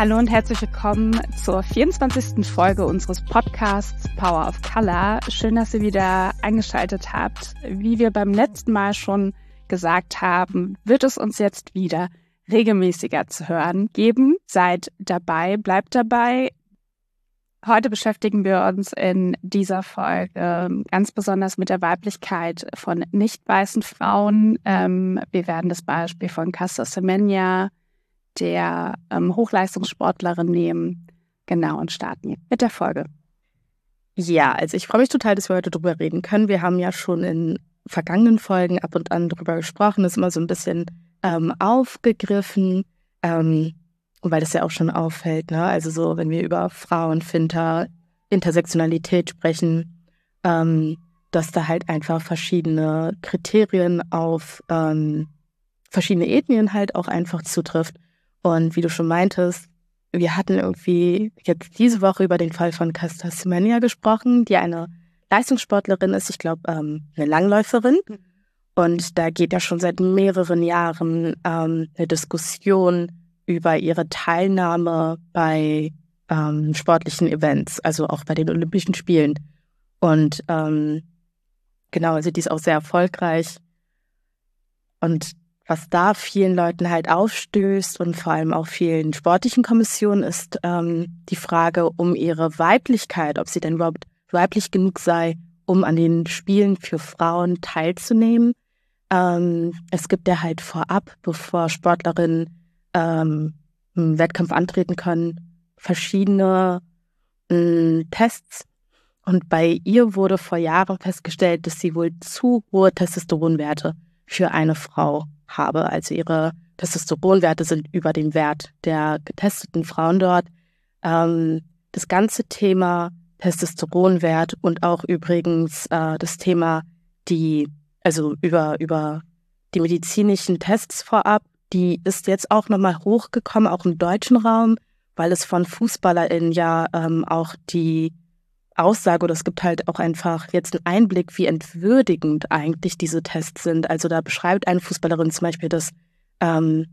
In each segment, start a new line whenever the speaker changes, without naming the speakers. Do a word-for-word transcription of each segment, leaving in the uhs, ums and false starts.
Hallo und herzlich willkommen zur vierundzwanzigsten Folge unseres Podcasts Power of Color. Schön, dass ihr wieder eingeschaltet habt. Wie wir beim letzten Mal schon gesagt haben, wird es uns jetzt wieder regelmäßiger zu hören geben. Seid dabei, bleibt dabei. Heute beschäftigen wir uns in dieser Folge ganz besonders mit der Weiblichkeit von nicht weißen Frauen. Wir werden das Beispiel von Caster Semenya, der ähm, Hochleistungssportlerin, nehmen. Genau, und starten mit der Folge.
Ja, also ich freue mich total, dass wir heute drüber reden können. Wir haben ja schon in vergangenen Folgen ab und an drüber gesprochen, das ist immer so ein bisschen ähm, aufgegriffen, ähm, weil das ja auch schon auffällt, ne? Also so, wenn wir über Frauen, Finter, Intersektionalität sprechen, ähm, dass da halt einfach verschiedene Kriterien auf ähm, verschiedene Ethnien halt auch einfach zutrifft. Und wie du schon meintest, wir hatten irgendwie jetzt diese Woche über den Fall von Caster Semenya gesprochen, die eine Leistungssportlerin ist, ich glaube ähm, eine Langläuferin. Und da geht ja schon seit mehreren Jahren ähm, eine Diskussion über ihre Teilnahme bei ähm, sportlichen Events, also auch bei den Olympischen Spielen. Und ähm, genau, also die ist auch sehr erfolgreich. Und was da vielen Leuten halt aufstößt und vor allem auch vielen sportlichen Kommissionen ist ähm, die Frage um ihre Weiblichkeit, ob sie denn überhaupt weiblich genug sei, um an den Spielen für Frauen teilzunehmen. Ähm, es gibt ja halt vorab, bevor Sportlerinnen ähm, im Wettkampf antreten können, verschiedene äh, Tests. Und bei ihr wurde vor Jahren festgestellt, dass sie wohl zu hohe Testosteronwerte für eine Frau habe. Also ihre Testosteronwerte sind über dem Wert der getesteten Frauen dort. Ähm, das ganze Thema Testosteronwert und auch übrigens äh, das Thema, die, also über, über die medizinischen Tests vorab, die ist jetzt auch nochmal hochgekommen, auch im deutschen Raum, weil es von FußballerInnen ja ähm, auch die Aussage, oder es gibt halt auch einfach jetzt einen Einblick, wie entwürdigend eigentlich diese Tests sind. Also da beschreibt eine Fußballerin zum Beispiel, dass ähm,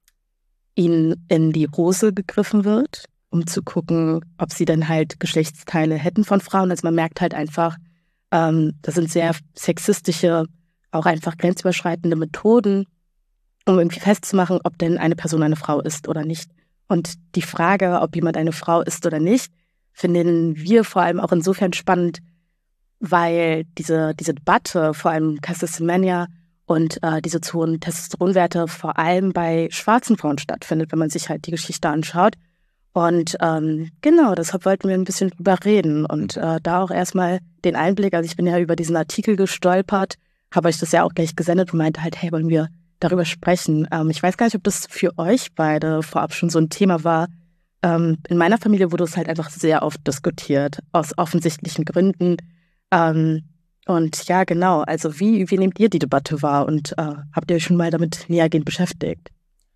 ihnen in die Hose gegriffen wird, um zu gucken, ob sie dann halt Geschlechtsteile hätten von Frauen. Also man merkt halt einfach, ähm, das sind sehr sexistische, auch einfach grenzüberschreitende Methoden, um irgendwie festzumachen, ob denn eine Person eine Frau ist oder nicht. Und die Frage, ob jemand eine Frau ist oder nicht, finden wir vor allem auch insofern spannend, weil diese, diese Debatte, vor allem Caster Semenya und äh, diese zu hohen Testosteronwerte vor allem bei schwarzen Frauen stattfindet, wenn man sich halt die Geschichte anschaut. Und ähm, genau, deshalb wollten wir ein bisschen drüber reden und äh, da auch erstmal den Einblick, also ich bin ja über diesen Artikel gestolpert, habe euch das ja auch gleich gesendet und meinte halt, hey, wollen wir darüber sprechen. Ähm, ich weiß gar nicht, ob das für euch beide vorab schon so ein Thema war. Ähm, in meiner Familie wurde es halt einfach sehr oft diskutiert, aus offensichtlichen Gründen. Ähm, und ja, genau, also wie, wie nehmt ihr die Debatte wahr und äh, habt ihr euch schon mal damit nähergehend beschäftigt?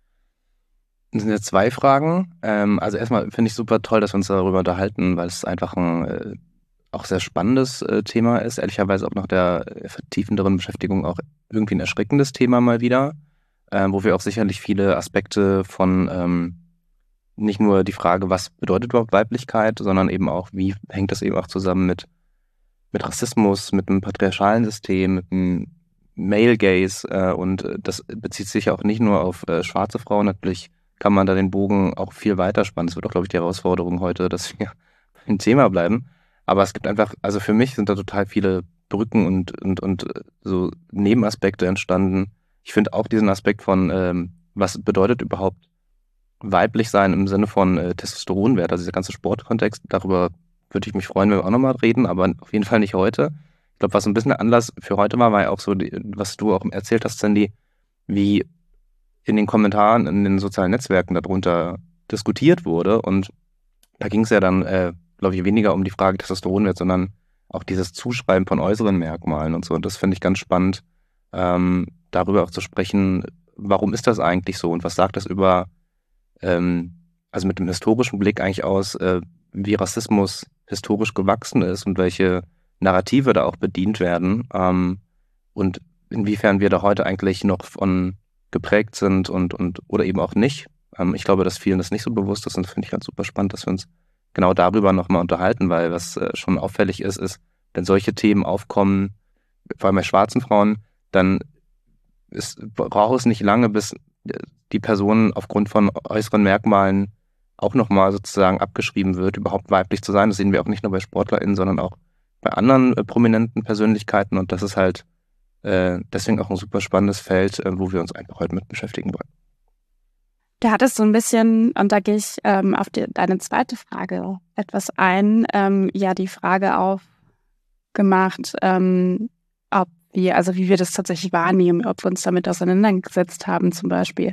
Das sind jetzt zwei Fragen. Ähm, also erstmal finde ich super toll, dass wir uns darüber unterhalten, weil es einfach ein äh, auch sehr spannendes äh, Thema ist. Ehrlicherweise auch nach der vertiefenderen Beschäftigung auch irgendwie ein erschreckendes Thema mal wieder, äh, wo wir auch sicherlich viele Aspekte von ähm, nicht nur die Frage, was bedeutet überhaupt Weiblichkeit, sondern eben auch, wie hängt das eben auch zusammen mit, mit Rassismus, mit einem patriarchalen System, mit einem Male Gaze äh, und das bezieht sich auch nicht nur auf äh, schwarze Frauen. Natürlich kann man da den Bogen auch viel weiter spannen. Das wird auch, glaube ich, die Herausforderung heute, dass wir im Thema bleiben. Aber es gibt einfach, also für mich sind da total viele Brücken und, und, und so Nebenaspekte entstanden. Ich finde auch diesen Aspekt von, ähm, was bedeutet überhaupt weiblich sein im Sinne von äh, Testosteronwert, also dieser ganze Sportkontext, darüber würde ich mich freuen, wenn wir auch nochmal reden, aber auf jeden Fall nicht heute. Ich glaube, was ein bisschen Anlass für heute war, war ja auch so, die, was du auch erzählt hast, Sandy, wie in den Kommentaren, in den sozialen Netzwerken darunter diskutiert wurde. Und da ging es ja dann, äh, glaube ich, weniger um die Frage Testosteronwert, sondern auch dieses Zuschreiben von äußeren Merkmalen und so. Und das finde ich ganz spannend, ähm, darüber auch zu sprechen, warum ist das eigentlich so und was sagt das über ähm, also mit dem historischen Blick eigentlich aus, äh, wie Rassismus historisch gewachsen ist und welche Narrative da auch bedient werden ähm, und inwiefern wir da heute eigentlich noch von geprägt sind und, und oder eben auch nicht. Ähm, ich glaube, dass vielen das nicht so bewusst ist und finde ich ganz super spannend, dass wir uns genau darüber nochmal unterhalten, weil was äh, schon auffällig ist, ist, wenn solche Themen aufkommen, vor allem bei schwarzen Frauen, dann ist, braucht es nicht lange, bis die Person aufgrund von äußeren Merkmalen auch nochmal sozusagen abgeschrieben wird, überhaupt weiblich zu sein. Das sehen wir auch nicht nur bei SportlerInnen, sondern auch bei anderen äh, prominenten Persönlichkeiten. Und das ist halt äh, deswegen auch ein super spannendes Feld, äh, wo wir uns einfach heute mit beschäftigen wollen.
Da hattest du ein bisschen, und da gehe ich ähm, auf die, deine zweite Frage etwas ein, ähm, ja die Frage aufgemacht, ähm, ob wir, also wie wir das tatsächlich wahrnehmen, ob wir uns damit auseinandergesetzt haben zum Beispiel.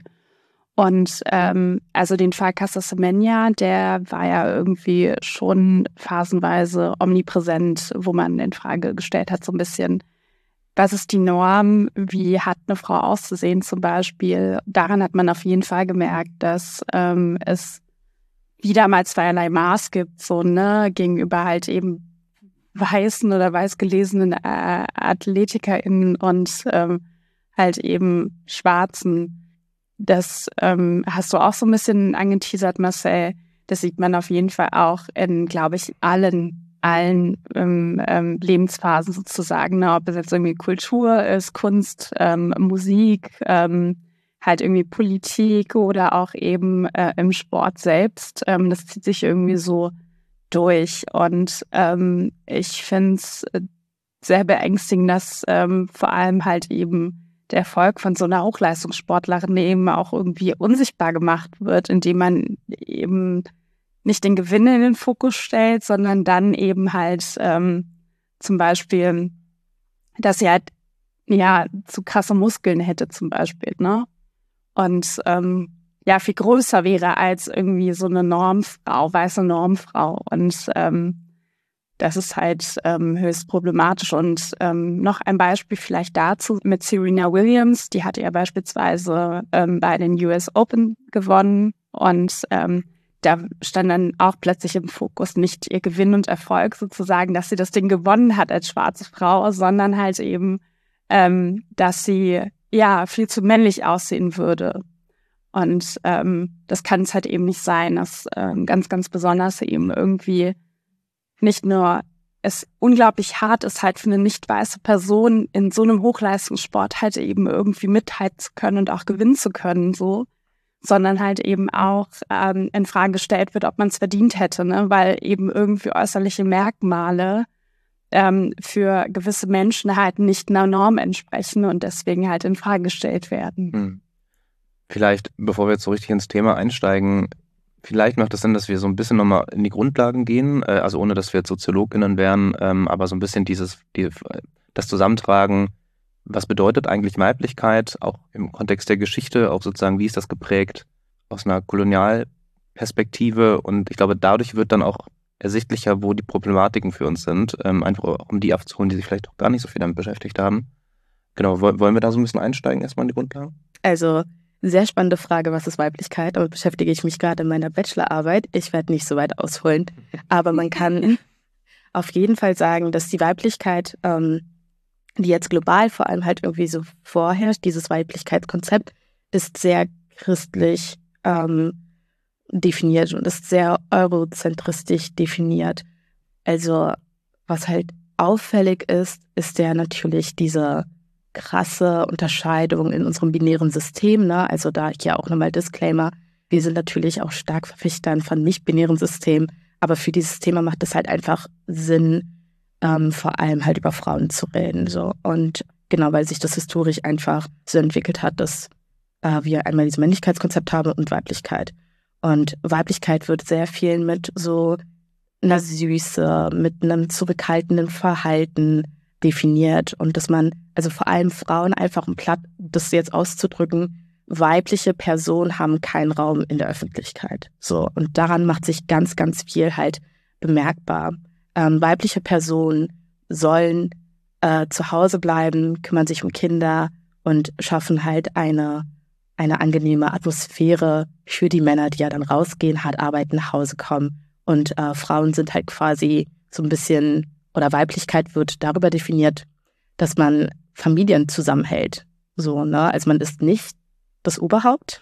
Und ähm, also den Fall Caster Semenya, der war ja irgendwie schon phasenweise omnipräsent, wo man in Frage gestellt hat, so ein bisschen, was ist die Norm, wie hat eine Frau auszusehen zum Beispiel. Daran hat man auf jeden Fall gemerkt, dass ähm, es wieder mal zweierlei Maß gibt, so ne, gegenüber halt eben weißen oder weiß gelesenen äh, AthletikerInnen und ähm, halt eben Schwarzen. Das ähm, hast du auch so ein bisschen angeteasert, Marcel. Das sieht man auf jeden Fall auch in, glaube ich, allen, allen ähm, ähm, Lebensphasen sozusagen. Ne? Ob es jetzt irgendwie Kultur ist, Kunst, ähm, Musik, ähm, halt irgendwie Politik oder auch eben äh, im Sport selbst. Ähm, das zieht sich irgendwie so durch. Und ähm, ich finde es sehr beängstigend, dass ähm, vor allem halt eben der Erfolg von so einer Hochleistungssportlerin eben auch irgendwie unsichtbar gemacht wird, indem man eben nicht den Gewinn in den Fokus stellt, sondern dann eben halt ähm, zum Beispiel, dass sie halt ja zu krasse Muskeln hätte zum Beispiel, ne? Und ähm, ja, viel größer wäre als irgendwie so eine Normfrau, weiße Normfrau. Und ähm, das ist halt ähm, höchst problematisch. Und ähm, noch ein Beispiel vielleicht dazu mit Serena Williams. Die hatte ja beispielsweise ähm, bei den U S Open gewonnen. Und ähm, da stand dann auch plötzlich im Fokus nicht ihr Gewinn und Erfolg sozusagen, dass sie das Ding gewonnen hat als schwarze Frau, sondern halt eben, ähm, dass sie ja viel zu männlich aussehen würde. Und ähm, das kann es halt eben nicht sein, dass ähm, ganz, ganz besonders eben irgendwie nicht nur es unglaublich hart ist, halt für eine nicht weiße Person in so einem Hochleistungssport halt eben irgendwie mithalten zu können und auch gewinnen zu können, so, sondern halt eben auch ähm, in Frage gestellt wird, ob man es verdient hätte, ne, weil eben irgendwie äußerliche Merkmale ähm, für gewisse Menschen halt nicht einer Norm entsprechen und deswegen halt in Frage gestellt werden.
Hm. Vielleicht, bevor wir jetzt so richtig ins Thema einsteigen, vielleicht macht es Sinn, dass wir so ein bisschen nochmal in die Grundlagen gehen, äh, also ohne, dass wir jetzt SoziologInnen wären, ähm, aber so ein bisschen dieses, die, das Zusammentragen, was bedeutet eigentlich Weiblichkeit, auch im Kontext der Geschichte, auch sozusagen, wie ist das geprägt aus einer Kolonialperspektive, und ich glaube, dadurch wird dann auch ersichtlicher, wo die Problematiken für uns sind, ähm, einfach auch um die abzuholen, die sich vielleicht auch gar nicht so viel damit beschäftigt haben. Genau, wollen wir da so ein bisschen einsteigen, erstmal in die Grundlagen?
Also, sehr spannende Frage, was ist Weiblichkeit? Damit beschäftige ich mich gerade in meiner Bachelorarbeit. Ich werde nicht so weit ausholen, aber man kann auf jeden Fall sagen, dass die Weiblichkeit, ähm, die jetzt global vor allem halt irgendwie so vorherrscht, dieses Weiblichkeitskonzept, ist sehr christlich ähm, definiert und ist sehr eurozentristisch definiert. Also was halt auffällig ist, ist ja natürlich diese krasse Unterscheidung in unserem binären System, ne? Also da hier auch nochmal Disclaimer, wir sind natürlich auch stark Verfechtern von nicht-binären Systemen, aber für dieses Thema macht es halt einfach Sinn, ähm, vor allem halt über Frauen zu reden, so. Und genau, weil sich das historisch einfach so entwickelt hat, dass äh, wir einmal dieses Männlichkeitskonzept haben und Weiblichkeit. Und Weiblichkeit wird sehr viel mit so einer Süße, mit einem zurückhaltenden Verhalten definiert und dass man, also vor allem Frauen einfach, um platt das jetzt auszudrücken, weibliche Personen haben keinen Raum in der Öffentlichkeit. So, und daran macht sich ganz, ganz viel halt bemerkbar. Ähm, weibliche Personen sollen äh, zu Hause bleiben, kümmern sich um Kinder und schaffen halt eine, eine angenehme Atmosphäre für die Männer, die ja dann rausgehen, hart arbeiten, nach Hause kommen. Und äh, Frauen sind halt quasi so ein bisschen, oder Weiblichkeit wird darüber definiert, dass man Familien zusammenhält. So, ne? Also man ist nicht das Oberhaupt,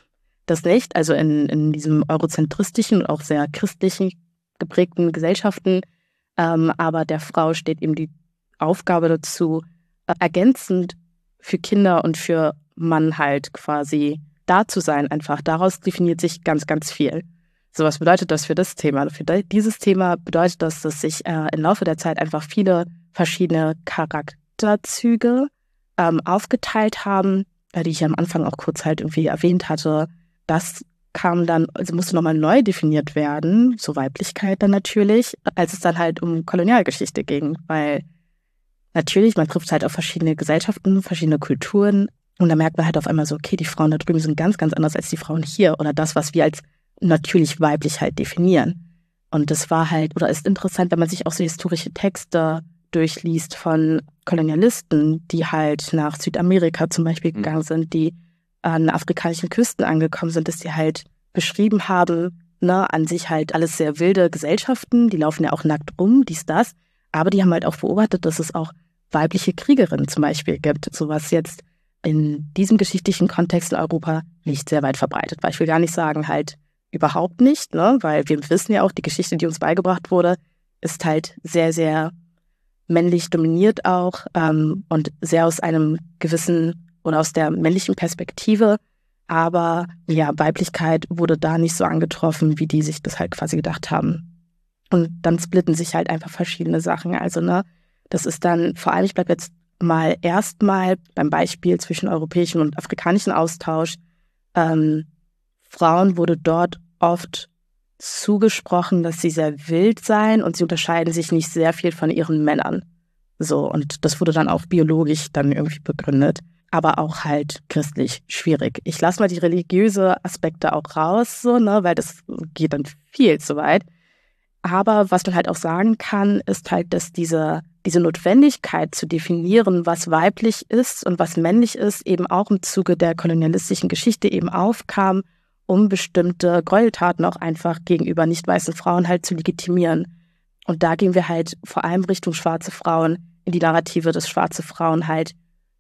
das nicht. Also in, in diesem eurozentristischen und auch sehr christlichen geprägten Gesellschaften. Ähm, aber der Frau steht eben die Aufgabe dazu, äh, ergänzend für Kinder und für Mann halt quasi da zu sein. Einfach daraus definiert sich ganz, ganz viel. So, was bedeutet das für das Thema? Für dieses Thema bedeutet das, dass sich äh, im Laufe der Zeit einfach viele verschiedene Charakterzüge ähm, aufgeteilt haben, äh, die ich am Anfang auch kurz halt irgendwie erwähnt hatte. Das kam dann, also musste nochmal neu definiert werden, so Weiblichkeit dann natürlich, als es dann halt um Kolonialgeschichte ging, weil natürlich, man trifft halt auf verschiedene Gesellschaften, verschiedene Kulturen und da merkt man halt auf einmal so, okay, die Frauen da drüben sind ganz, ganz anders als die Frauen hier oder das, was wir als natürlich weiblich halt definieren. Und das war halt, oder ist interessant, wenn man sich auch so historische Texte durchliest von Kolonialisten, die halt nach Südamerika zum Beispiel gegangen sind, die an afrikanischen Küsten angekommen sind, dass die halt beschrieben haben, ne, an sich halt alles sehr wilde Gesellschaften, die laufen ja auch nackt rum, dies, das, aber die haben halt auch beobachtet, dass es auch weibliche Kriegerinnen zum Beispiel gibt, so was jetzt in diesem geschichtlichen Kontext in Europa nicht sehr weit verbreitet war. Ich will gar nicht sagen, halt überhaupt nicht, ne, weil wir wissen ja auch, die Geschichte, die uns beigebracht wurde, ist halt sehr, sehr männlich dominiert auch ähm, und sehr aus einem gewissen oder aus der männlichen Perspektive, aber ja, Weiblichkeit wurde da nicht so angetroffen, wie die sich das halt quasi gedacht haben. Und dann splitten sich halt einfach verschiedene Sachen. Also, ne, das ist dann, vor allem, ich bleibe jetzt mal erstmal beim Beispiel zwischen europäischem und afrikanischem Austausch. Ähm, Frauen wurde dort oft zugesprochen, dass sie sehr wild seien und sie unterscheiden sich nicht sehr viel von ihren Männern. So, und das wurde dann auch biologisch dann irgendwie begründet, aber auch halt christlich schwierig. Ich lasse mal die religiöse Aspekte auch raus, so, ne, weil das geht dann viel zu weit. Aber was man halt auch sagen kann, ist halt, dass diese, diese Notwendigkeit zu definieren, was weiblich ist und was männlich ist, eben auch im Zuge der kolonialistischen Geschichte eben aufkam, um bestimmte Gräueltaten auch einfach gegenüber nicht weißen Frauen halt zu legitimieren. Und da gehen wir halt vor allem Richtung schwarze Frauen, in die Narrative, dass schwarze Frauen halt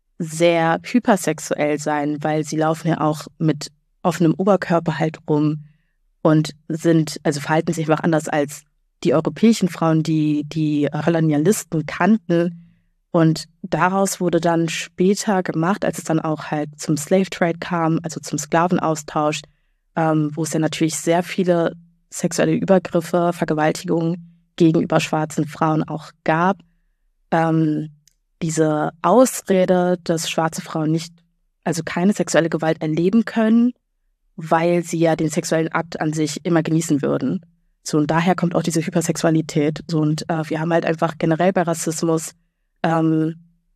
sehr hypersexuell sein, weil sie laufen ja auch mit offenem Oberkörper halt rum und sind, also verhalten sich einfach anders als die europäischen Frauen, die die Kolonialisten kannten. Und daraus wurde dann später gemacht, als es dann auch halt zum Slave Trade kam, also zum Sklavenaustausch, ähm, wo es ja natürlich sehr viele sexuelle Übergriffe, Vergewaltigungen gegenüber schwarzen Frauen auch gab. Ähm, diese Ausrede, dass schwarze Frauen nicht, also keine sexuelle Gewalt erleben können, weil sie ja den sexuellen Akt an sich immer genießen würden. So, und daher kommt auch diese Hypersexualität. So, und äh, wir haben halt einfach generell bei Rassismus ähm,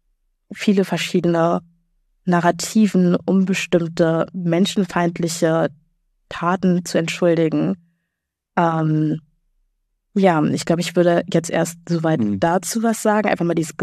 viele verschiedene Narrativen, um bestimmte menschenfeindliche Taten zu entschuldigen. Ähm, ja, ich glaube, ich würde jetzt erst soweit mhm. dazu was sagen, einfach mal dieses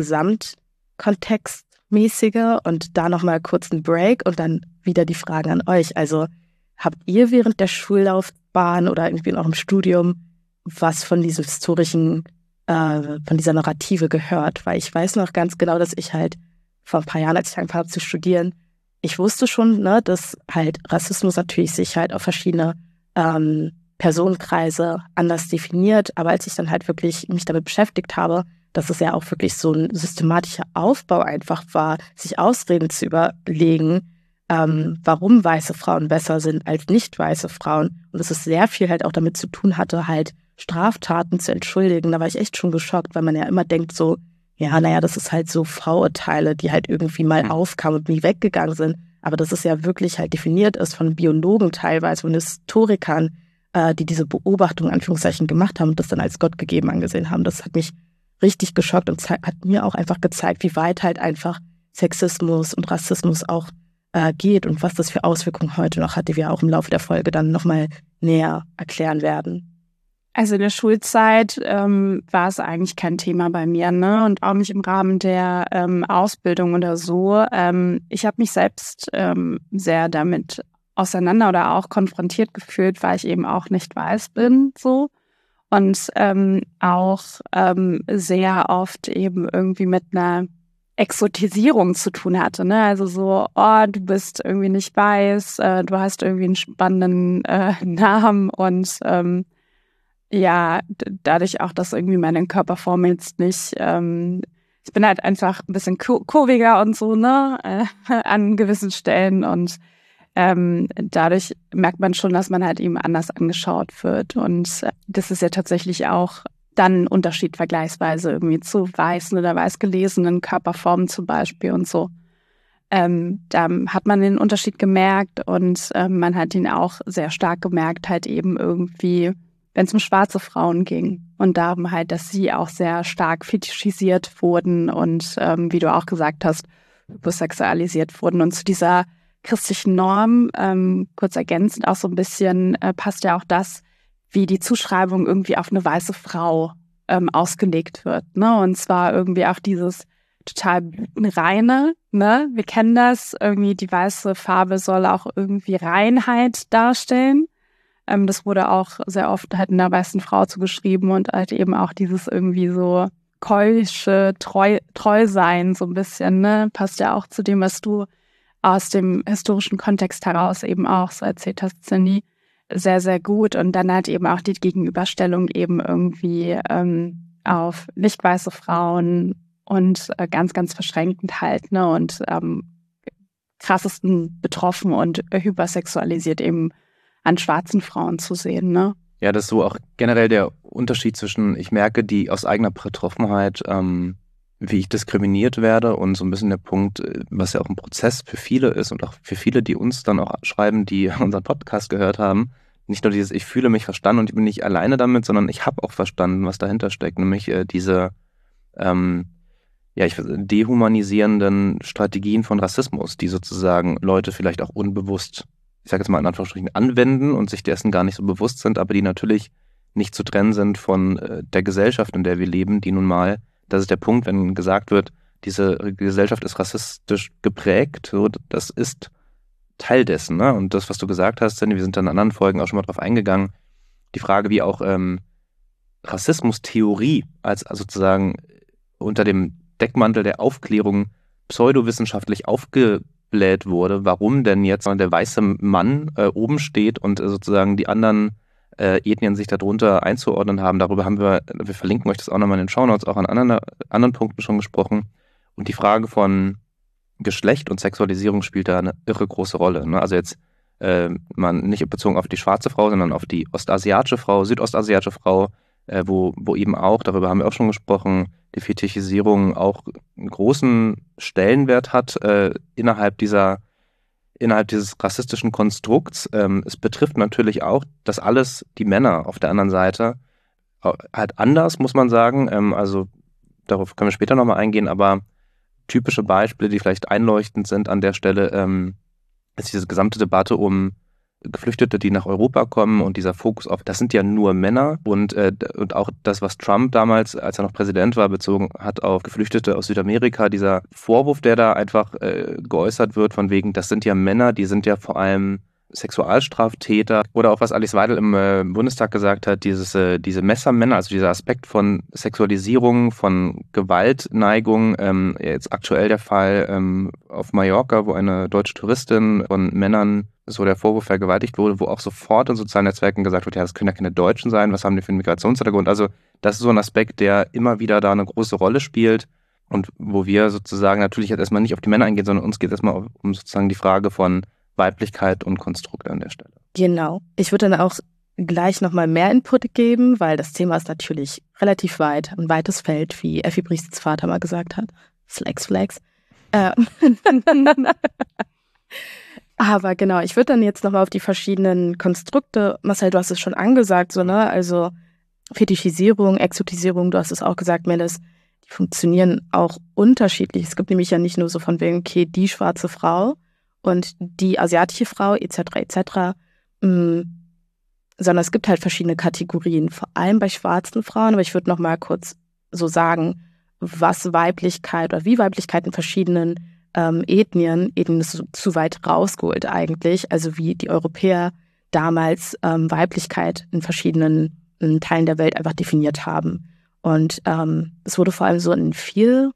Gesamtkontextmäßige und da nochmal kurz einen Break und dann wieder die Fragen an euch. Also habt ihr während der Schullaufbahn oder irgendwie in eurem Studium was von diesem historischen, äh, von dieser Narrative gehört? Weil ich weiß noch ganz genau, dass ich halt vor ein paar Jahren, als ich angefangen habe zu studieren, ich wusste schon, ne, dass halt Rassismus natürlich sich halt auf verschiedene ähm, Personenkreise anders definiert, aber als ich dann halt wirklich mich damit beschäftigt habe, dass es ja auch wirklich so ein systematischer Aufbau einfach war, sich Ausreden zu überlegen, ähm, warum weiße Frauen besser sind als nicht weiße Frauen und dass es sehr viel halt auch damit zu tun hatte, halt Straftaten zu entschuldigen. Da war ich echt schon geschockt, weil man ja immer denkt so, ja, naja, das ist halt so Vorurteile, die halt irgendwie mal aufkamen und nie weggegangen sind. Aber dass es ja wirklich halt definiert ist von Biologen teilweise, von Historikern, äh, die diese Beobachtung in Anführungszeichen gemacht haben und das dann als Gott gegeben angesehen haben. Das hat mich richtig geschockt und hat mir auch einfach gezeigt, wie weit halt einfach Sexismus und Rassismus auch äh, geht und was das für Auswirkungen heute noch hat, die wir auch im Laufe der Folge dann nochmal näher erklären werden.
Also in der Schulzeit ähm, war es eigentlich kein Thema bei mir, ne? Und auch nicht im Rahmen der ähm, Ausbildung oder so. Ähm, ich habe mich selbst ähm, sehr damit auseinander oder auch konfrontiert gefühlt, weil ich eben auch nicht weiß bin, so. Und ähm, auch ähm, sehr oft eben irgendwie mit einer Exotisierung zu tun hatte, ne? Also so, oh, du bist irgendwie nicht weiß, äh, du hast irgendwie einen spannenden äh, Namen und ähm, ja, d- dadurch auch, dass irgendwie meine Körperform jetzt nicht, ähm, ich bin halt einfach ein bisschen kur- kurviger und so, ne, äh, an gewissen Stellen und ähm, dadurch merkt man schon, dass man halt eben anders angeschaut wird und äh, das ist ja tatsächlich auch dann ein Unterschied vergleichsweise irgendwie zu weißen oder weiß gelesenen Körperformen zum Beispiel und so. Ähm, da hat man den Unterschied gemerkt und ähm, man hat ihn auch sehr stark gemerkt, halt eben irgendwie, wenn es um schwarze Frauen ging. Und darum halt, dass sie auch sehr stark fetischisiert wurden und, ähm, wie du auch gesagt hast, hypersexualisiert wurden. Und zu dieser christlichen Norm, ähm, kurz ergänzend auch so ein bisschen, äh, passt ja auch das, wie die Zuschreibung irgendwie auf eine weiße Frau ähm, ausgelegt wird. Ne? Und zwar irgendwie auch dieses total reine, ne? Wir kennen das, irgendwie die weiße Farbe soll auch irgendwie Reinheit darstellen. Ähm, das wurde auch sehr oft halt einer weißen Frau zugeschrieben und halt eben auch dieses irgendwie so keusche Treu, Treusein so ein bisschen, ne? Passt ja auch zu dem, was du aus dem historischen Kontext heraus eben auch so erzählt hast, Cindy, sehr, sehr gut. Und dann halt eben auch die Gegenüberstellung eben irgendwie ähm, auf nicht weiße Frauen und äh, ganz, ganz verschränkend halt, ne? Und ähm, krassesten betroffen und äh, hypersexualisiert eben an schwarzen Frauen zu sehen, ne?
Ja, das ist so auch generell der Unterschied zwischen, ich merke die aus eigener Betroffenheit, ähm, wie ich diskriminiert werde und so ein bisschen der Punkt, was ja auch ein Prozess für viele ist und auch für viele, die uns dann auch schreiben, die unseren Podcast gehört haben, nicht nur dieses, ich fühle mich verstanden und ich bin nicht alleine damit, sondern ich habe auch verstanden, was dahinter steckt, nämlich äh, diese ähm, ja, ich dehumanisierenden Strategien von Rassismus, die sozusagen Leute vielleicht auch unbewusst, ich sage jetzt mal in Anführungsstrichen, anwenden und sich dessen gar nicht so bewusst sind, aber die natürlich nicht zu trennen sind von äh, der Gesellschaft, in der wir leben, die nun mal, das ist der Punkt, wenn gesagt wird, diese Gesellschaft ist rassistisch geprägt, so, das ist Teil dessen, ne? Und das, was du gesagt hast, Cindy, wir sind dann in anderen Folgen auch schon mal drauf eingegangen, die Frage, wie auch ähm, Rassismustheorie als also sozusagen unter dem Deckmantel der Aufklärung pseudowissenschaftlich aufgebläht wurde, warum denn jetzt der weiße Mann äh, oben steht und äh, sozusagen die anderen äh, Ethnien sich darunter einzuordnen haben. Darüber haben wir, wir verlinken euch das auch nochmal in den Shownotes, auch an anderen, anderen Punkten schon gesprochen. Und die Frage von Geschlecht und Sexualisierung spielt da eine irre große Rolle. Ne? Also jetzt äh, man nicht bezogen auf die schwarze Frau, sondern auf die ostasiatische Frau, südostasiatische Frau, äh, wo, wo eben auch, darüber haben wir auch schon gesprochen, die Fetischisierung auch einen großen Stellenwert hat äh, innerhalb dieser innerhalb dieses rassistischen Konstrukts. Ähm, es betrifft natürlich auch, dass alles die Männer auf der anderen Seite halt anders, muss man sagen. Ähm, also darauf können wir später nochmal eingehen, aber typische Beispiele, die vielleicht einleuchtend sind an der Stelle, ähm, ist diese gesamte Debatte um Geflüchtete, die nach Europa kommen und dieser Fokus auf, das sind ja nur Männer und, äh, und auch das, was Trump damals, als er noch Präsident war, bezogen hat auf Geflüchtete aus Südamerika, dieser Vorwurf, der da einfach äh, geäußert wird, von wegen, das sind ja Männer, die sind ja vor allem Sexualstraftäter oder auch was Alice Weidel im äh, Bundestag gesagt hat, dieses, äh, diese Messermänner, also dieser Aspekt von Sexualisierung, von Gewaltneigung, ähm, jetzt aktuell der Fall ähm, auf Mallorca, wo eine deutsche Touristin von Männern so der Vorwurf vergewaltigt wurde, wo auch sofort in sozialen Netzwerken gesagt wird, ja, das können ja keine Deutschen sein, was haben die für einen Migrationshintergrund? Also das ist so ein Aspekt, der immer wieder da eine große Rolle spielt und wo wir sozusagen natürlich jetzt erstmal nicht auf die Männer eingehen, sondern uns geht es erstmal um sozusagen die Frage von Weiblichkeit und Konstrukt an der Stelle.
Genau. Ich würde dann auch gleich nochmal mehr Input geben, weil das Thema ist natürlich relativ weit, ein weites Feld, wie Effi Brichts Vater mal gesagt hat. Flex, Flex. Äh. Aber genau, ich würde dann jetzt nochmal auf die verschiedenen Konstrukte, Marcel, du hast es schon angesagt, so, ne, also Fetischisierung, Exotisierung, du hast es auch gesagt, Melis, die funktionieren auch unterschiedlich. Es gibt nämlich ja nicht nur so von wegen, okay, die schwarze Frau und die asiatische Frau, et cetera, et cetera, mh, sondern es gibt halt verschiedene Kategorien, vor allem bei schwarzen Frauen, aber ich würde nochmal kurz so sagen, was Weiblichkeit oder wie Weiblichkeit in verschiedenen Ähm, Ethnien, Ethnien ist zu, zu weit rausgeholt eigentlich, also wie die Europäer damals ähm, Weiblichkeit in verschiedenen in Teilen der Welt einfach definiert haben. Und ähm, es wurde vor allem so in viel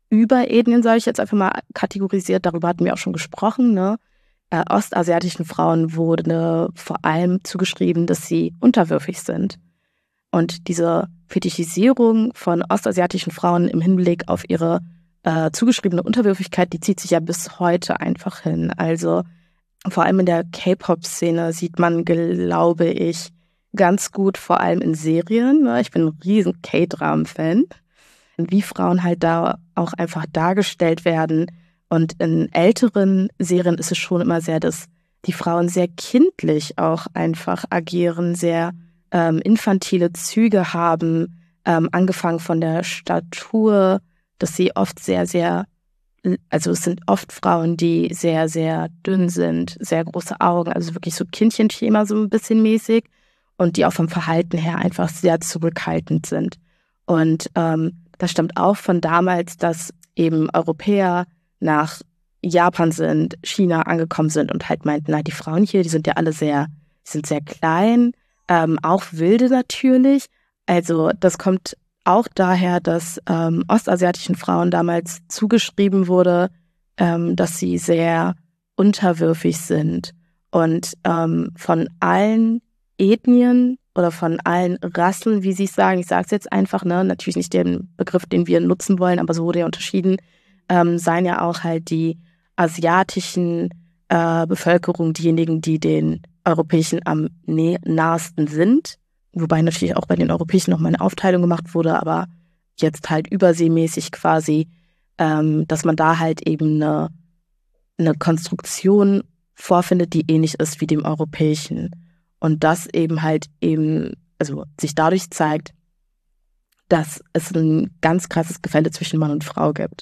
Überethnien, sage ich jetzt einfach mal, kategorisiert. Darüber hatten wir auch schon gesprochen. Ne? Äh, ostasiatischen Frauen wurde vor allem zugeschrieben, dass sie unterwürfig sind. Und diese Fetischisierung von ostasiatischen Frauen im Hinblick auf ihre äh, zugeschriebene Unterwürfigkeit, die zieht sich ja bis heute einfach hin. Also vor allem in der K-Pop-Szene sieht man, glaube ich, ganz gut, vor allem in Serien. Ne? Ich bin ein riesen K-Dramen-Fan. Wie Frauen halt da auch einfach dargestellt werden. Und in älteren Serien ist es schon immer sehr, dass die Frauen sehr kindlich auch einfach agieren, sehr ähm, infantile Züge haben, ähm, angefangen von der Statur, dass sie oft sehr, sehr, also es sind oft Frauen, die sehr, sehr dünn sind, sehr große Augen, also wirklich so Kindchenschema so ein bisschen mäßig und die auch vom Verhalten her einfach sehr zurückhaltend sind. Und ähm, das stammt auch von damals, dass eben Europäer nach Japan sind, China angekommen sind und halt meinten, na, die Frauen hier, die sind ja alle sehr, die sind sehr klein, ähm, auch wilde natürlich. Also das kommt auch daher, dass ähm, ostasiatischen Frauen damals zugeschrieben wurde, ähm, dass sie sehr unterwürfig sind. Und ähm, von allen Ethnien oder von allen Rassen, wie sie es sagen, ich sage es jetzt einfach, ne, natürlich nicht den Begriff, den wir nutzen wollen, aber so wurde ja unterschieden, ähm, seien ja auch halt die asiatischen äh, Bevölkerung diejenigen, die den Europäischen am nahesten sind. Wobei natürlich auch bei den Europäischen nochmal eine Aufteilung gemacht wurde, aber jetzt halt überseemäßig quasi, ähm, dass man da halt eben eine, eine Konstruktion vorfindet, die ähnlich ist wie dem Europäischen. Und das eben halt eben, also sich dadurch zeigt, dass es ein ganz krasses Gefälle zwischen Mann und Frau gibt.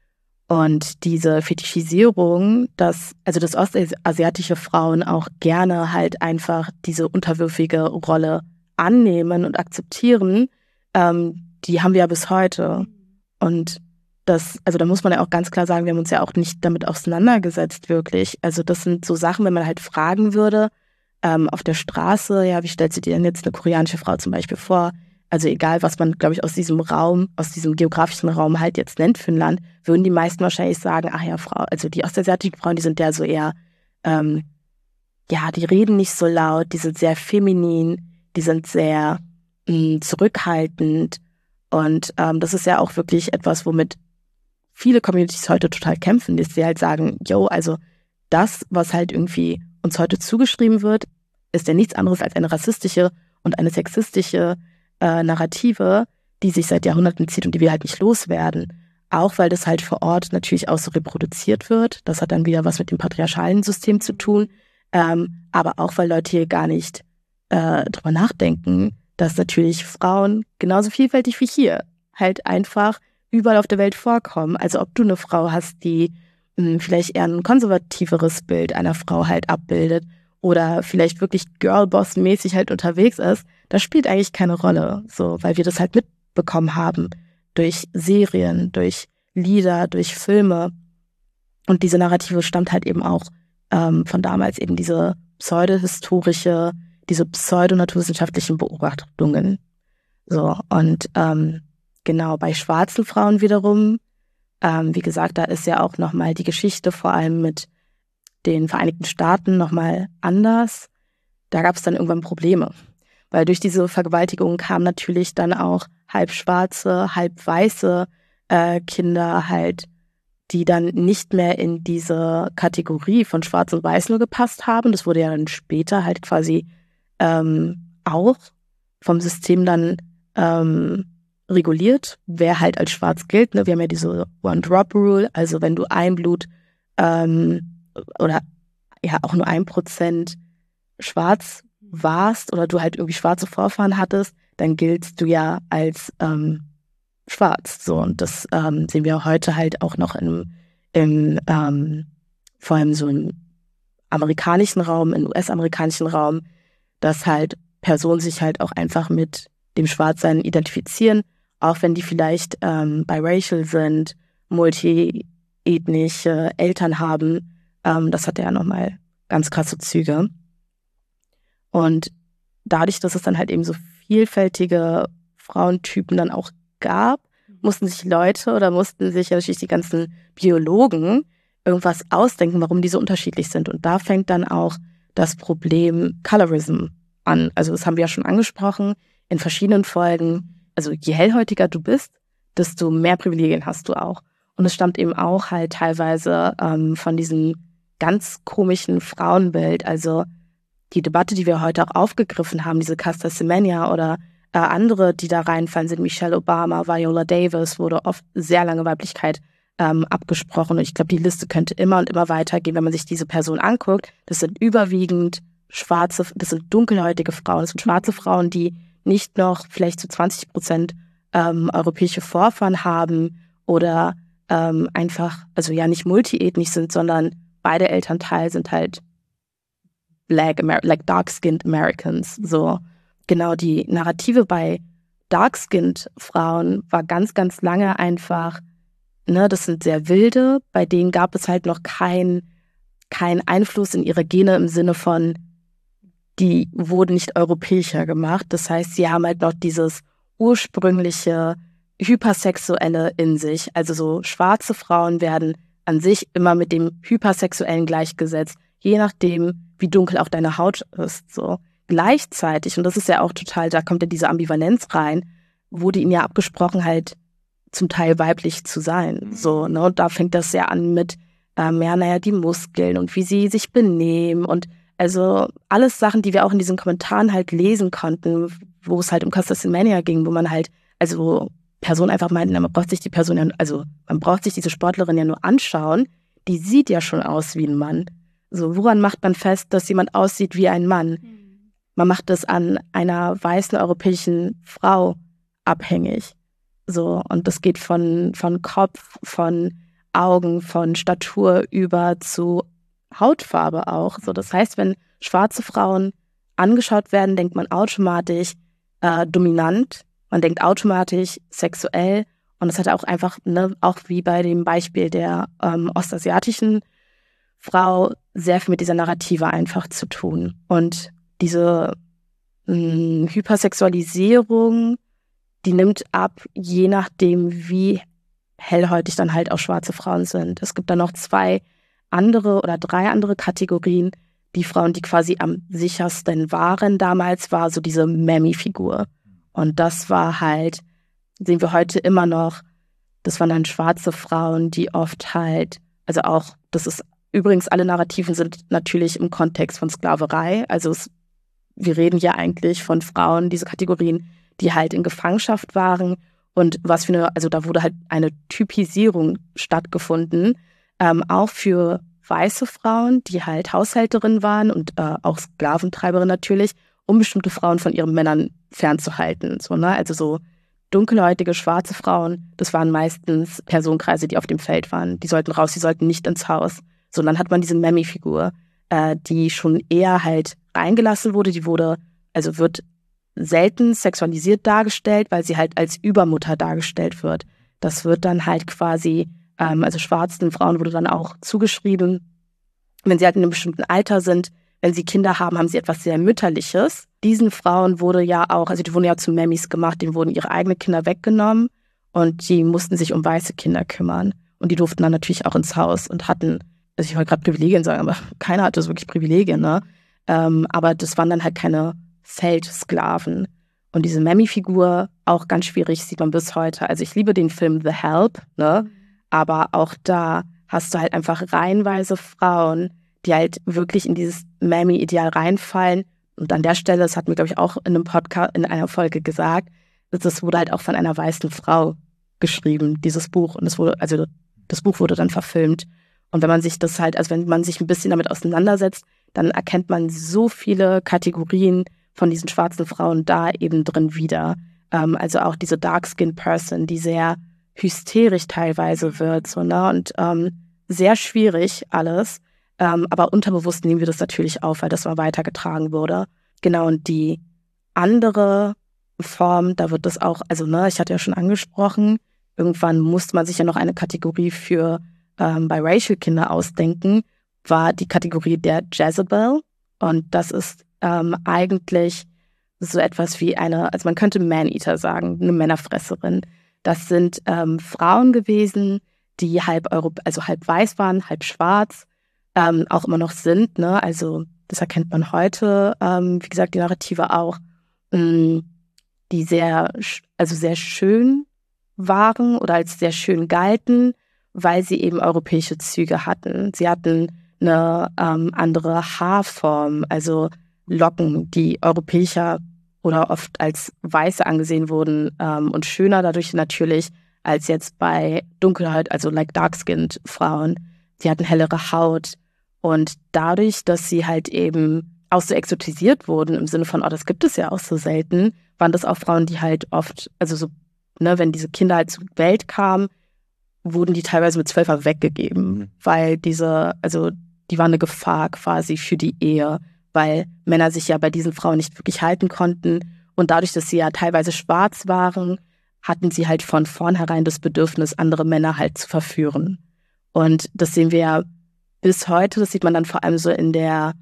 Und diese Fetischisierung, dass, also dass ostasiatische Frauen auch gerne halt einfach diese unterwürfige Rolle annehmen und akzeptieren, ähm, die haben wir ja bis heute. Und das, also da muss man ja auch ganz klar sagen, wir haben uns ja auch nicht damit auseinandergesetzt, wirklich. Also das sind so Sachen, wenn man halt fragen würde, ähm, auf der Straße, ja, wie stellst du dir denn jetzt eine koreanische Frau zum Beispiel vor? Also egal, was man, glaube ich, aus diesem Raum, aus diesem geografischen Raum halt jetzt nennt für ein Land, würden die meisten wahrscheinlich sagen, ach ja, Frau, also die ostasiatischen Frauen, die sind ja so eher, ähm, ja, die reden nicht so laut, die sind sehr feminin, die sind sehr mh, zurückhaltend und ähm, das ist ja auch wirklich etwas, womit viele Communities heute total kämpfen, dass sie halt sagen, yo, also das, was halt irgendwie uns heute zugeschrieben wird, ist ja nichts anderes als eine rassistische und eine sexistische äh, Narrative, die sich seit Jahrhunderten zieht und die wir halt nicht loswerden. Auch weil das halt vor Ort natürlich auch so reproduziert wird. Das hat dann wieder was mit dem patriarchalen System zu tun. Ähm, aber auch, weil Leute hier gar nicht äh, drüber nachdenken, dass natürlich Frauen genauso vielfältig wie hier halt einfach überall auf der Welt vorkommen. Also ob du eine Frau hast, die mh, vielleicht eher ein konservativeres Bild einer Frau halt abbildet oder vielleicht wirklich Girlboss-mäßig halt unterwegs ist, das spielt eigentlich keine Rolle, so, weil wir das halt mitbekommen haben durch Serien, durch Lieder, durch Filme. Und diese Narrative stammt halt eben auch ähm, von damals, eben diese pseudohistorische, diese pseudonaturwissenschaftlichen Beobachtungen. So, und ähm, genau, bei schwarzen Frauen wiederum, ähm, wie gesagt, da ist ja auch nochmal die Geschichte vor allem mit den Vereinigten Staaten nochmal anders. Da gab es dann irgendwann Probleme. Weil durch diese Vergewaltigung kamen natürlich dann auch halb schwarze, halb weiße äh, Kinder halt, die dann nicht mehr in diese Kategorie von Schwarz und Weiß nur gepasst haben. Das wurde ja dann später halt quasi ähm, auch vom System dann ähm, reguliert, wer halt als schwarz gilt. Ne? Wir haben ja diese One-Drop-Rule, also wenn du ein Blut ähm, oder ja auch nur ein Prozent schwarz warst oder du halt irgendwie schwarze Vorfahren hattest, dann giltst du ja als ähm, schwarz. So, und das ähm, sehen wir heute halt auch noch im, im ähm, vor allem so im amerikanischen Raum, im U S-amerikanischen Raum, dass halt Personen sich halt auch einfach mit dem Schwarzsein identifizieren, auch wenn die vielleicht ähm, biracial sind, multiethnische Eltern haben. Ähm, das hat ja nochmal ganz krasse Züge. Und dadurch, dass es dann halt eben so vielfältige Frauentypen dann auch gab mussten sich Leute oder mussten sich ja natürlich die ganzen Biologen irgendwas ausdenken, warum die so unterschiedlich sind. Und da fängt dann auch das Problem Colorism an. Also das haben wir ja schon angesprochen in verschiedenen Folgen. Also je hellhäutiger du bist, desto mehr Privilegien hast du auch. Und es stammt eben auch halt teilweise ähm, von diesem ganz komischen Frauenbild. Also die Debatte, die wir heute auch aufgegriffen haben, diese Caster Semenya oder äh, andere, die da reinfallen, sind Michelle Obama, Viola Davis, wurde oft sehr lange Weiblichkeit ähm, abgesprochen. Und ich glaube, die Liste könnte immer und immer weitergehen, wenn man sich diese Person anguckt. Das sind überwiegend schwarze, das sind dunkelhäutige Frauen, das sind schwarze Frauen, die nicht noch vielleicht zu zwanzig Prozent ähm, europäische Vorfahren haben oder ähm, einfach, also ja nicht multiethnisch sind, sondern beide Elternteile sind halt Black, Amer- like dark-skinned Americans. So genau die Narrative bei dark-skinned Frauen war ganz, ganz lange einfach, ne, das sind sehr wilde, bei denen gab es halt noch kein, kein Einfluss in ihre Gene im Sinne von, die wurden nicht europäischer gemacht. Das heißt, sie haben halt noch dieses ursprüngliche Hypersexuelle in sich. Also so schwarze Frauen werden an sich immer mit dem Hypersexuellen gleichgesetzt, je nachdem, wie dunkel auch deine Haut ist. So gleichzeitig, und das ist ja auch total, da kommt ja diese Ambivalenz rein, wurde ihnen ja abgesprochen, halt zum Teil weiblich zu sein. So, ne? Und da fängt das ja an mit ähm, ja, naja, die Muskeln und wie sie sich benehmen und also alles Sachen, die wir auch in diesen Kommentaren halt lesen konnten, wo es halt um Caster Semenya ging, wo man halt, also wo Personen einfach meinten, man braucht sich die Person ja, also man braucht sich diese Sportlerin ja nur anschauen, die sieht ja schon aus wie ein Mann. So, woran macht man fest, dass jemand aussieht wie ein Mann? Man macht das an einer weißen europäischen Frau abhängig. So, und das geht von, von Kopf, von Augen, von Statur über zu Hautfarbe auch. So, das heißt, wenn schwarze Frauen angeschaut werden, denkt man automatisch äh, dominant, man denkt automatisch sexuell und das hat auch einfach, ne, auch wie bei dem Beispiel der ähm, ostasiatischen Frau, sehr viel mit dieser Narrative einfach zu tun. Und diese mh, Hypersexualisierung, die nimmt ab, je nachdem, wie hellhäutig dann halt auch schwarze Frauen sind. Es gibt dann noch zwei andere oder drei andere Kategorien. Die Frauen, die quasi am sichersten waren damals, war so diese Mammy-Figur. Und das war halt, sehen wir heute immer noch, das waren dann schwarze Frauen, die oft halt, also auch, das ist übrigens, alle Narrativen sind natürlich im Kontext von Sklaverei. Also es, wir reden ja eigentlich von Frauen, diese Kategorien, die halt in Gefangenschaft waren. Und was für eine, also da wurde halt eine Typisierung stattgefunden, ähm, auch für weiße Frauen, die halt Haushälterinnen waren und äh, auch Sklaventreiberinnen natürlich, um bestimmte Frauen von ihren Männern fernzuhalten. So, ne? Also so dunkelhäutige, schwarze Frauen, das waren meistens Personenkreise, die auf dem Feld waren. Die sollten raus, die sollten nicht ins Haus. So, und dann hat man diese Mammy-Figur, äh, die schon eher halt reingelassen wurde. Die wurde, also wird selten sexualisiert dargestellt, weil sie halt als Übermutter dargestellt wird. Das wird dann halt quasi, ähm, also schwarzen Frauen wurde dann auch zugeschrieben, wenn sie halt in einem bestimmten Alter sind, wenn sie Kinder haben, haben sie etwas sehr Mütterliches. Diesen Frauen wurde ja auch, also die wurden ja zu Mammys gemacht, denen wurden ihre eigenen Kinder weggenommen und die mussten sich um weiße Kinder kümmern. Und die durften dann natürlich auch ins Haus und hatten, also ich wollte gerade Privilegien sagen, aber keiner hatte so wirklich Privilegien, ne? Ähm, aber das waren dann halt keine Feldsklaven. Und diese Mammy-Figur, auch ganz schwierig, sieht man bis heute. Also ich liebe den Film The Help, ne? Aber auch da hast du halt einfach reihenweise Frauen, die halt wirklich in dieses Mammy-Ideal reinfallen. Und an der Stelle, das hat mir, glaube ich, auch in einem Podcast, in einer Folge gesagt, das wurde halt auch von einer weißen Frau geschrieben, dieses Buch. Und es wurde, also das Buch wurde dann verfilmt. Und wenn man sich das halt, also wenn man sich ein bisschen damit auseinandersetzt, dann erkennt man so viele Kategorien von diesen schwarzen Frauen da eben drin wieder. Ähm, also auch diese Dark-Skinned Person, die sehr hysterisch teilweise wird, so, ne? Und ähm, sehr schwierig alles. Ähm, aber unterbewusst nehmen wir das natürlich auf, weil das mal weitergetragen wurde. Genau, und die andere Form, da wird das auch, also ne, ich hatte ja schon angesprochen, irgendwann musste man sich ja noch eine Kategorie für ähm, Biracial-Kinder ausdenken, war die Kategorie der Jezebel. Und das ist ähm, eigentlich so etwas wie eine, also man könnte Man-Eater sagen, eine Männerfresserin. Das sind ähm, Frauen gewesen, die halb Euro, also halb weiß waren, halb schwarz, ähm, auch immer noch sind. Ne? Also das erkennt man heute, ähm, wie gesagt, die Narrative auch, mh, die sehr, also sehr schön waren oder als sehr schön galten, weil sie eben europäische Züge hatten. Sie hatten eine ähm, andere Haarform, also Locken, die europäischer oder oft als weiße angesehen wurden ähm, und schöner dadurch natürlich als jetzt bei Dunkelheit, also like dark-skinned Frauen. Die hatten hellere Haut und dadurch, dass sie halt eben auch so exotisiert wurden im Sinne von, oh, das gibt es ja auch so selten, waren das auch Frauen, die halt oft, also so, ne, wenn diese Kinder halt zur Welt kamen, wurden die teilweise mit zwölf weggegeben, mhm. weil diese, also die waren eine Gefahr quasi für die Ehe, weil Männer sich ja bei diesen Frauen nicht wirklich halten konnten und dadurch, dass sie ja teilweise schwarz waren, hatten sie halt von vornherein das Bedürfnis, andere Männer halt zu verführen. Und das sehen wir ja bis heute, das sieht man dann vor allem so in der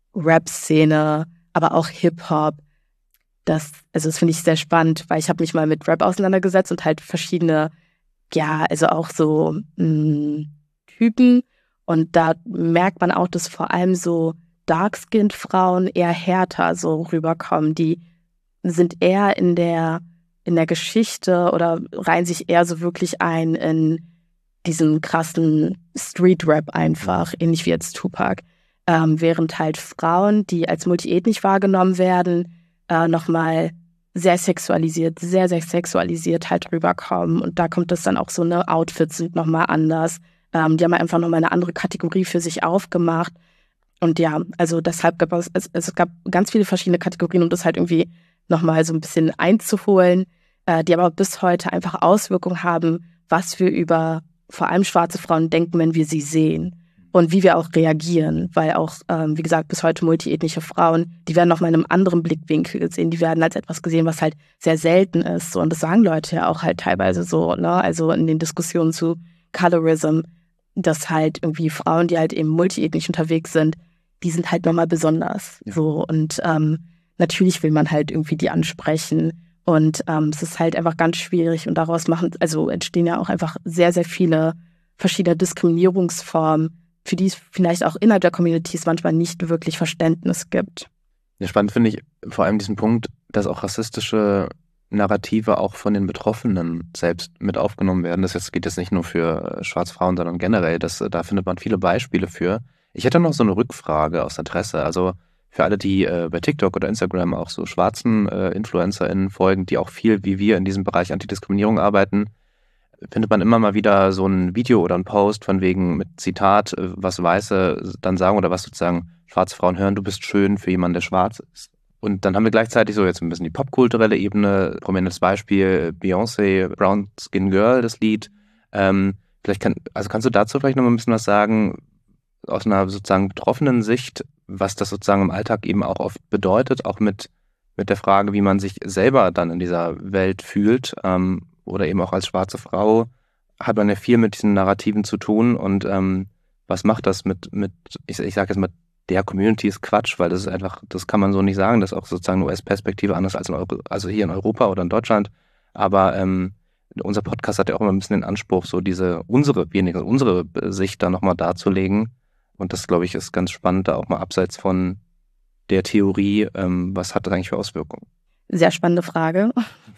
Rap-Szene, aber auch Hip-Hop. Das, also das finde ich sehr spannend, weil ich habe mich mal mit Rap auseinandergesetzt und halt verschiedene, ja, also auch so mh, Typen. Und da merkt man auch, dass vor allem so dark-skinned Frauen eher härter so rüberkommen. Die sind eher in der, in der Geschichte oder reihen sich eher so wirklich ein in diesen krassen Street-Rap einfach, ähnlich wie jetzt Tupac. Ähm, während halt Frauen, die als multiethnisch wahrgenommen werden, äh, nochmal sehr sexualisiert, sehr, sehr sexualisiert halt rüberkommen. Und da kommt das dann auch so, ne, Outfits sind nochmal anders. Ähm, die haben einfach nochmal eine andere Kategorie für sich aufgemacht. Und ja, also deshalb gab es, es, es gab ganz viele verschiedene Kategorien, um das halt irgendwie nochmal so ein bisschen einzuholen, äh, die aber bis heute einfach Auswirkungen haben, was wir über vor allem schwarze Frauen denken, wenn wir sie sehen. Und wie wir auch reagieren, weil auch, ähm, wie gesagt, bis heute multiethnische Frauen, die werden nochmal in einem anderen Blickwinkel gesehen, die werden als etwas gesehen, was halt sehr selten ist. So. Und das sagen Leute ja auch halt teilweise so, ne? Also in den Diskussionen zu Colorism, dass halt irgendwie Frauen, die halt eben multiethnisch unterwegs sind, die sind halt nochmal besonders. Ja. So. Und ähm, natürlich will man halt irgendwie die ansprechen. Und ähm, es ist halt einfach ganz schwierig und daraus machen, also entstehen ja auch einfach sehr, sehr viele verschiedene Diskriminierungsformen, für die es vielleicht auch innerhalb der Communities manchmal nicht wirklich Verständnis gibt.
Ja, spannend finde ich vor allem diesen Punkt, dass auch rassistische Narrative auch von den Betroffenen selbst mit aufgenommen werden. Das jetzt geht jetzt nicht nur für schwarze Frauen, sondern generell. Das, da findet man viele Beispiele für. Ich hätte noch so eine Rückfrage aus Interesse. Also für alle, die äh, bei TikTok oder Instagram auch so schwarzen äh, InfluencerInnen folgen, die auch viel wie wir in diesem Bereich Antidiskriminierung arbeiten, findet man immer mal wieder so ein Video oder ein Post von wegen mit Zitat, was Weiße dann sagen oder was sozusagen schwarze Frauen hören, du bist schön für jemanden, der schwarz ist. Und dann haben wir gleichzeitig so jetzt ein bisschen die popkulturelle Ebene, prominentes Beispiel, Beyoncé, Brown Skin Girl, das Lied. Ähm, vielleicht kann, also kannst du dazu vielleicht noch mal ein bisschen was sagen, aus einer sozusagen betroffenen Sicht, was das sozusagen im Alltag eben auch oft bedeutet, auch mit, mit der Frage, wie man sich selber dann in dieser Welt fühlt, ähm, oder eben auch als schwarze Frau, hat man ja viel mit diesen Narrativen zu tun und ähm, was macht das mit, mit ich, ich sage jetzt mal, der Community ist Quatsch, weil das ist einfach, das kann man so nicht sagen, das ist auch sozusagen eine U S-Perspektive anders als in Euro, also hier in Europa oder in Deutschland, aber ähm, unser Podcast hat ja auch immer ein bisschen den Anspruch, so diese, unsere, weniger unsere Sicht da nochmal darzulegen und das, glaube ich, ist ganz spannend, da auch mal abseits von der Theorie, ähm, was hat das eigentlich für Auswirkungen?
Sehr spannende Frage.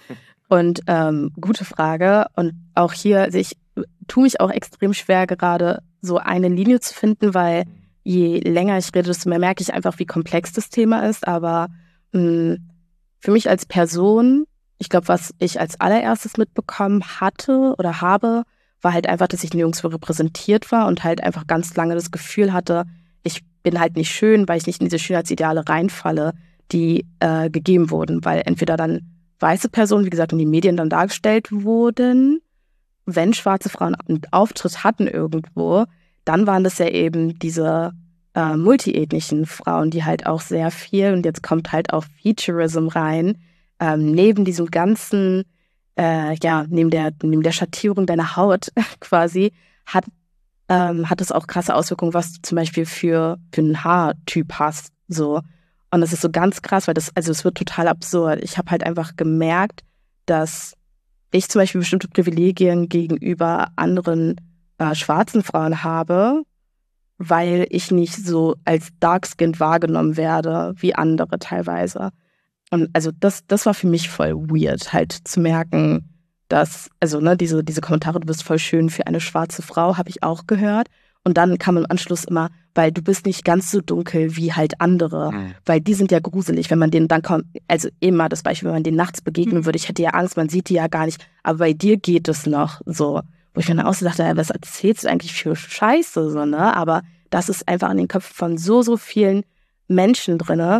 Und ähm, gute Frage. Und auch hier, also ich tue mich auch extrem schwer, gerade so eine Linie zu finden, weil je länger ich rede, desto mehr merke ich einfach, wie komplex das Thema ist. Aber mh, für mich als Person, ich glaube, was ich als allererstes mitbekommen hatte oder habe, war halt einfach, dass ich nirgendwo repräsentiert war und halt einfach ganz lange das Gefühl hatte, ich bin halt nicht schön, weil ich nicht in diese Schönheitsideale reinfalle, die äh, gegeben wurden, weil entweder dann weiße Personen, wie gesagt, in den Medien dann dargestellt wurden. Wenn schwarze Frauen einen Auftritt hatten irgendwo, dann waren das ja eben diese äh, multiethnischen Frauen, die halt auch sehr viel, und jetzt kommt halt auch Featurism rein, ähm, neben diesem ganzen, äh, ja, neben der, neben der Schattierung deiner Haut quasi, hat, ähm, hat es auch krasse Auswirkungen, was du zum Beispiel für, für einen Haartyp hast, so. Und das ist so ganz krass, weil das, also es wird total absurd. Ich habe halt einfach gemerkt, dass ich zum Beispiel bestimmte Privilegien gegenüber anderen äh, schwarzen Frauen habe, weil ich nicht so als dark-skinned wahrgenommen werde wie andere teilweise. Und also das, das war für mich voll weird, halt zu merken, dass, also ne, diese, diese Kommentare, du bist voll schön für eine schwarze Frau, habe ich auch gehört. Und dann kam im Anschluss immer, weil du bist nicht ganz so dunkel wie halt andere, mhm. weil die sind ja gruselig, wenn man denen dann kommt, also immer das Beispiel, wenn man denen nachts begegnen mhm. würde, ich hätte ja Angst, man sieht die ja gar nicht, aber bei dir geht es noch so. Wo ich mir dann auch so dachte, ja, was erzählst du eigentlich für Scheiße, so, ne? Aber das ist einfach in den Köpfen von so, so vielen Menschen drinne.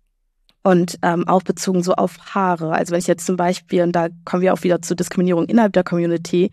Und ähm, auch bezogen so auf Haare. Also wenn ich jetzt zum Beispiel, und da kommen wir auch wieder zur Diskriminierung innerhalb der Community,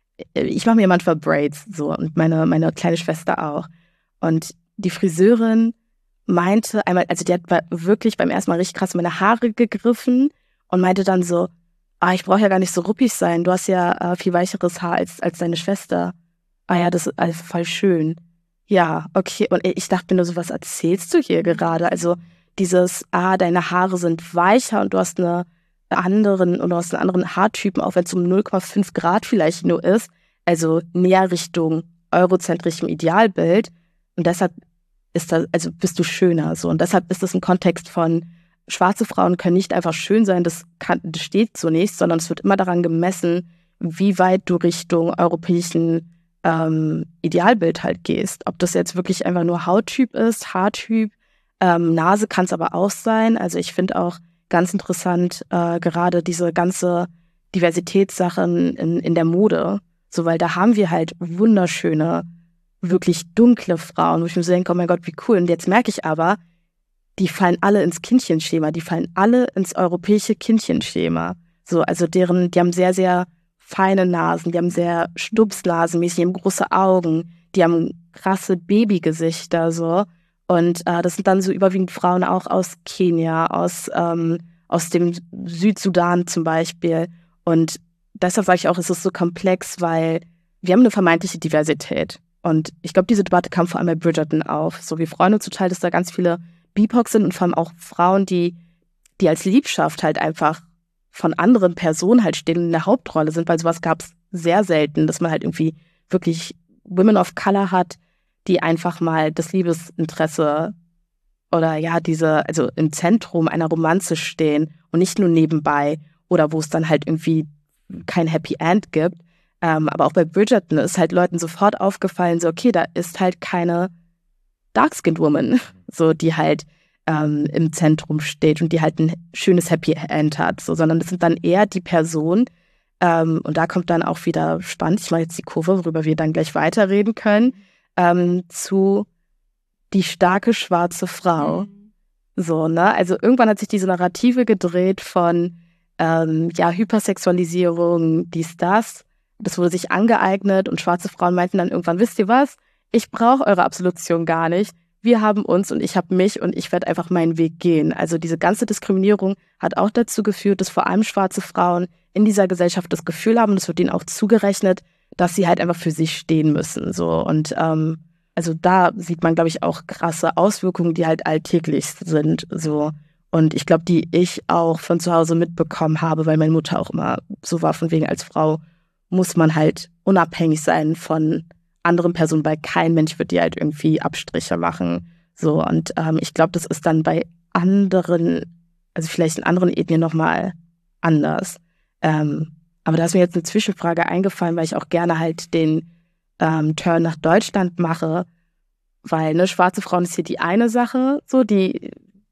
ich mache mir manchmal Braids so und meine, meine kleine Schwester auch. Und die Friseurin meinte einmal, also die hat wirklich beim ersten Mal richtig krass meine Haare gegriffen und meinte dann so, ah, ich brauche ja gar nicht so ruppig sein, du hast ja äh, viel weicheres Haar als, als deine Schwester. Ah ja, das ist also voll schön. Ja, okay. Und ich dachte mir nur so, was erzählst du hier gerade? Also dieses, ah, deine Haare sind weicher und du hast eine anderen oder hast einen anderen Haartypen, auch wenn es um null Komma fünf Grad vielleicht nur ist, also näher Richtung eurozentrischem Idealbild. Und deshalb ist das, also bist du schöner so. Und deshalb ist das ein Kontext von, schwarze Frauen können nicht einfach schön sein, das, kann, das steht so nicht, sondern es wird immer daran gemessen, wie weit du Richtung europäischen ähm, Idealbild halt gehst. Ob das jetzt wirklich einfach nur Hauttyp ist, Haartyp, ähm, Nase kann es aber auch sein. Also ich finde auch ganz interessant, äh, gerade diese ganze Diversitätssachen in, in der Mode, so, weil da haben wir halt wunderschöne, wirklich dunkle Frauen, wo ich mir so denke, oh mein Gott, wie cool. Und jetzt merke ich aber, die fallen alle ins Kindchenschema, die fallen alle ins europäische Kindchenschema. So, also deren, die haben sehr, sehr feine Nasen, die haben sehr Stupsnasenmäßig, die haben große Augen, die haben krasse Babygesichter, so. Und äh, das sind dann so überwiegend Frauen auch aus Kenia, aus, ähm, aus dem Südsudan zum Beispiel. Und deshalb sage ich auch, es ist so komplex, weil wir haben eine vermeintliche Diversität. Und ich glaube, diese Debatte kam vor allem bei Bridgerton auf. So, wir freuen uns total, dass da ganz viele B I P O C sind und vor allem auch Frauen, die, die als Liebschaft halt einfach von anderen Personen halt stehen und in der Hauptrolle sind, weil sowas gab es sehr selten, dass man halt irgendwie wirklich Women of Color hat, die einfach mal das Liebesinteresse oder ja, diese, also im Zentrum einer Romanze stehen und nicht nur nebenbei oder wo es dann halt irgendwie kein Happy End gibt. Ähm, aber auch bei Bridgerton ist halt Leuten sofort aufgefallen, so okay, da ist halt keine Dark-Skinned Woman, so die halt ähm, im Zentrum steht und die halt ein schönes Happy End hat, so, sondern das sind dann eher die Personen, ähm, und da kommt dann auch wieder spannend, ich mache jetzt die Kurve, worüber wir dann gleich weiterreden können, ähm, zu die starke schwarze Frau. Mhm. So, ne? Also irgendwann hat sich diese Narrative gedreht von ähm, ja, Hypersexualisierung, dies, das. Das wurde sich angeeignet und schwarze Frauen meinten dann irgendwann, wisst ihr was? Ich brauche eure Absolution gar nicht. Wir haben uns und ich habe mich und ich werde einfach meinen Weg gehen. Also diese ganze Diskriminierung hat auch dazu geführt, dass vor allem schwarze Frauen in dieser Gesellschaft das Gefühl haben, und es wird ihnen auch zugerechnet, dass sie halt einfach für sich stehen müssen. So. Und ähm, also da sieht man, glaube ich, auch krasse Auswirkungen, die halt alltäglich sind. So. Und ich glaube, die ich auch von zu Hause mitbekommen habe, weil meine Mutter auch immer so war, von wegen als Frau muss man halt unabhängig sein von anderen Personen, weil kein Mensch wird dir halt irgendwie Abstriche machen. So, und ähm, ich glaube, das ist dann bei anderen, also vielleicht in anderen Ethnien nochmal anders. Ähm, aber da ist mir jetzt eine Zwischenfrage eingefallen, weil ich auch gerne halt den ähm, Turn nach Deutschland mache, weil ne, schwarze Frauen ist hier die eine Sache, so die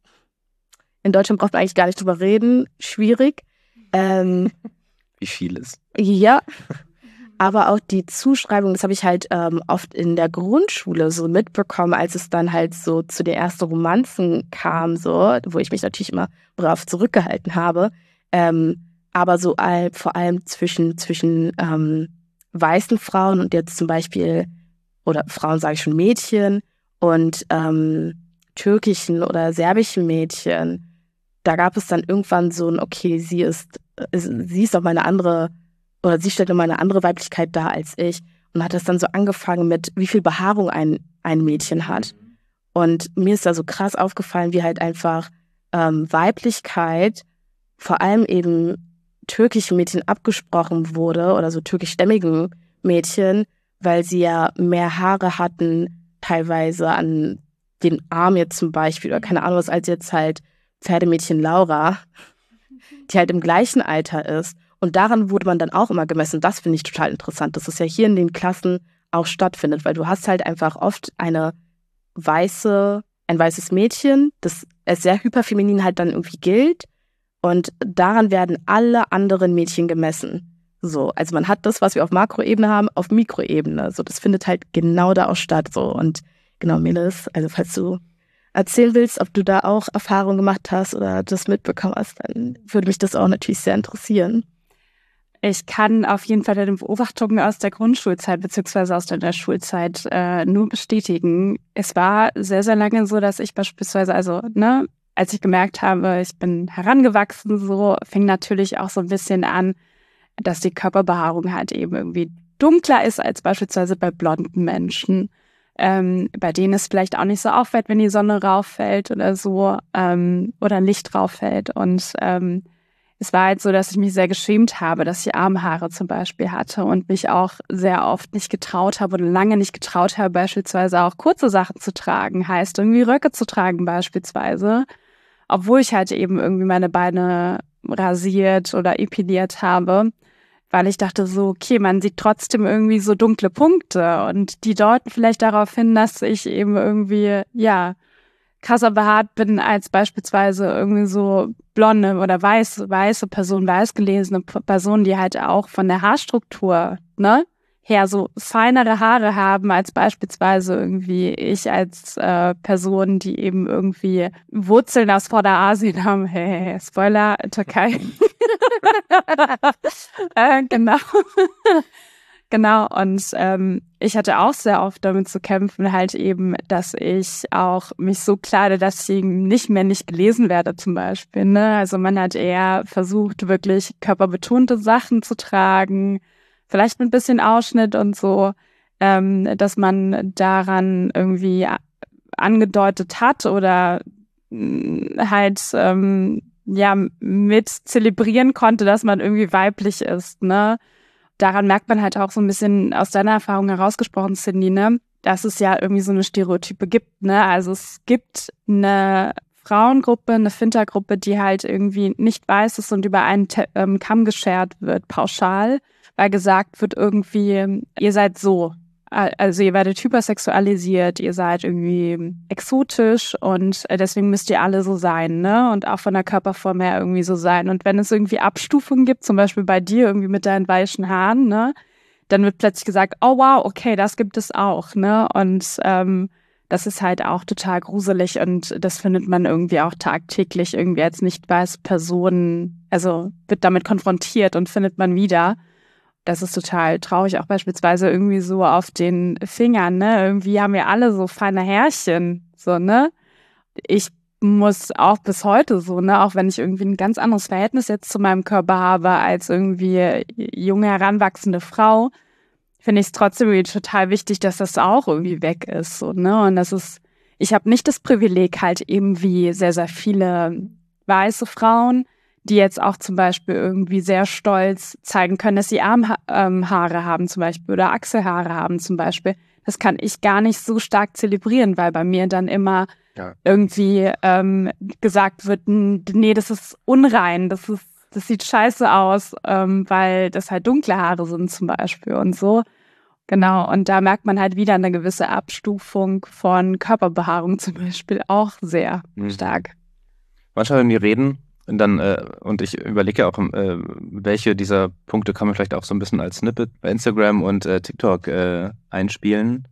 in Deutschland braucht man eigentlich gar nicht drüber reden, schwierig. Ähm,
Wie vieles.
Ja, aber auch die Zuschreibung, das habe ich halt ähm, oft in der Grundschule so mitbekommen, als es dann halt so zu den ersten Romanzen kam, so, wo ich mich natürlich immer brav zurückgehalten habe. Ähm, aber so all, vor allem zwischen, zwischen ähm, weißen Frauen und jetzt zum Beispiel, oder Frauen sage ich schon Mädchen, und ähm, türkischen oder serbischen Mädchen, da gab es dann irgendwann so ein, okay, sie ist, sie ist doch mal eine andere, oder sie stellt immer eine andere Weiblichkeit dar als ich, und hat das dann so angefangen mit, wie viel Behaarung ein, ein Mädchen hat. Und mir ist da so krass aufgefallen, wie halt einfach ähm, Weiblichkeit vor allem eben türkischen Mädchen abgesprochen wurde oder so türkischstämmigen Mädchen, weil sie ja mehr Haare hatten, teilweise an den Arm jetzt zum Beispiel oder keine Ahnung was, als jetzt halt Pferdemädchen Laura, die halt im gleichen Alter ist. Und daran wurde man dann auch immer gemessen. Das finde ich total interessant, dass es ja hier in den Klassen auch stattfindet, weil du hast halt einfach oft eine weiße, ein weißes Mädchen, das als sehr hyperfeminin halt dann irgendwie gilt. Und daran werden alle anderen Mädchen gemessen. So, also man hat das, was wir auf Makroebene haben, auf Mikroebene. So, das findet halt genau da auch statt. So, und genau, Melis, also falls du erzählen willst, ob du da auch Erfahrungen gemacht hast oder das mitbekommen hast, dann würde mich das auch natürlich sehr interessieren.
Ich kann auf jeden Fall deine Beobachtungen aus der Grundschulzeit beziehungsweise aus deiner Schulzeit äh, nur bestätigen. Es war sehr, sehr lange so, dass ich beispielsweise, also, ne, als ich gemerkt habe, ich bin herangewachsen, so fing natürlich auch so ein bisschen an, dass die Körperbehaarung halt eben irgendwie dunkler ist als beispielsweise bei blonden Menschen, ähm, bei denen es vielleicht auch nicht so auffällt, wenn die Sonne rauffällt oder so, ähm, oder Licht rauffällt. Und ähm, es war halt so, dass ich mich sehr geschämt habe, dass ich Armhaare zum Beispiel hatte und mich auch sehr oft nicht getraut habe oder lange nicht getraut habe, beispielsweise auch kurze Sachen zu tragen, heißt irgendwie Röcke zu tragen beispielsweise, obwohl ich halt eben irgendwie meine Beine rasiert oder epiliert habe, weil ich dachte so, okay, man sieht trotzdem irgendwie so dunkle Punkte und die deuten vielleicht darauf hin, dass ich eben irgendwie, ja, krasser behaart bin als beispielsweise irgendwie so blonde oder weiß, weiße Person, weiß gelesene Personen, die halt auch von der Haarstruktur, ne, her so feinere Haare haben als beispielsweise irgendwie ich als äh, Person, die eben irgendwie Wurzeln aus Vorderasien haben. Hey, Spoiler, Türkei. äh, genau. Genau, und ähm, ich hatte auch sehr oft damit zu kämpfen, halt eben, dass ich auch mich so kleide, dass ich eben nicht männlich gelesen werde zum Beispiel. Ne? Also man hat eher versucht, wirklich körperbetonte Sachen zu tragen, vielleicht mit ein bisschen Ausschnitt und so, ähm, dass man daran irgendwie angedeutet hat oder mh, halt ähm, ja mit zelebrieren konnte, dass man irgendwie weiblich ist, ne? Daran merkt man halt auch so ein bisschen aus deiner Erfahrung herausgesprochen, Cindy, ne, dass es ja irgendwie so eine Stereotype gibt, ne? Also es gibt eine Frauengruppe, eine Fintergruppe, die halt irgendwie nicht weiß ist und über einen Te- ähm, Kamm geschert wird, pauschal, weil gesagt wird irgendwie, ihr seid so. Also ihr werdet hypersexualisiert, ihr seid irgendwie exotisch und deswegen müsst ihr alle so sein, ne? Und auch von der Körperform her irgendwie so sein. Und wenn es irgendwie Abstufungen gibt, zum Beispiel bei dir irgendwie mit deinen weichen Haaren, ne? Dann wird plötzlich gesagt, oh wow, okay, das gibt es auch, ne? Und ähm, das ist halt auch total gruselig und das findet man irgendwie auch tagtäglich irgendwie als nicht weiße Person, also wird damit konfrontiert und findet man wieder. Das ist total traurig, auch beispielsweise irgendwie so auf den Fingern, ne? Irgendwie haben wir alle so feine Härchen, so, ne? Ich muss auch bis heute so, ne? Auch wenn ich irgendwie ein ganz anderes Verhältnis jetzt zu meinem Körper habe als irgendwie junge, heranwachsende Frau, finde ich es trotzdem irgendwie total wichtig, dass das auch irgendwie weg ist, so, ne? Und das ist, ich habe nicht das Privileg halt eben wie sehr, sehr viele weiße Frauen, die jetzt auch zum Beispiel irgendwie sehr stolz zeigen können, dass sie Armhaare ähm, haben zum Beispiel oder Achselhaare haben zum Beispiel. Das kann ich gar nicht so stark zelebrieren, weil bei mir dann immer ja. irgendwie ähm, gesagt wird, nee, das ist unrein, das ist, das sieht scheiße aus, ähm, weil das halt dunkle Haare sind zum Beispiel und so. Genau, und da merkt man halt wieder eine gewisse Abstufung von Körperbehaarung zum Beispiel auch sehr mhm. stark.
Manchmal, wenn wir reden, und dann, äh, und ich überlege auch, äh, welche dieser Punkte kann man vielleicht auch so ein bisschen als Snippet bei Instagram und äh, TikTok äh, einspielen,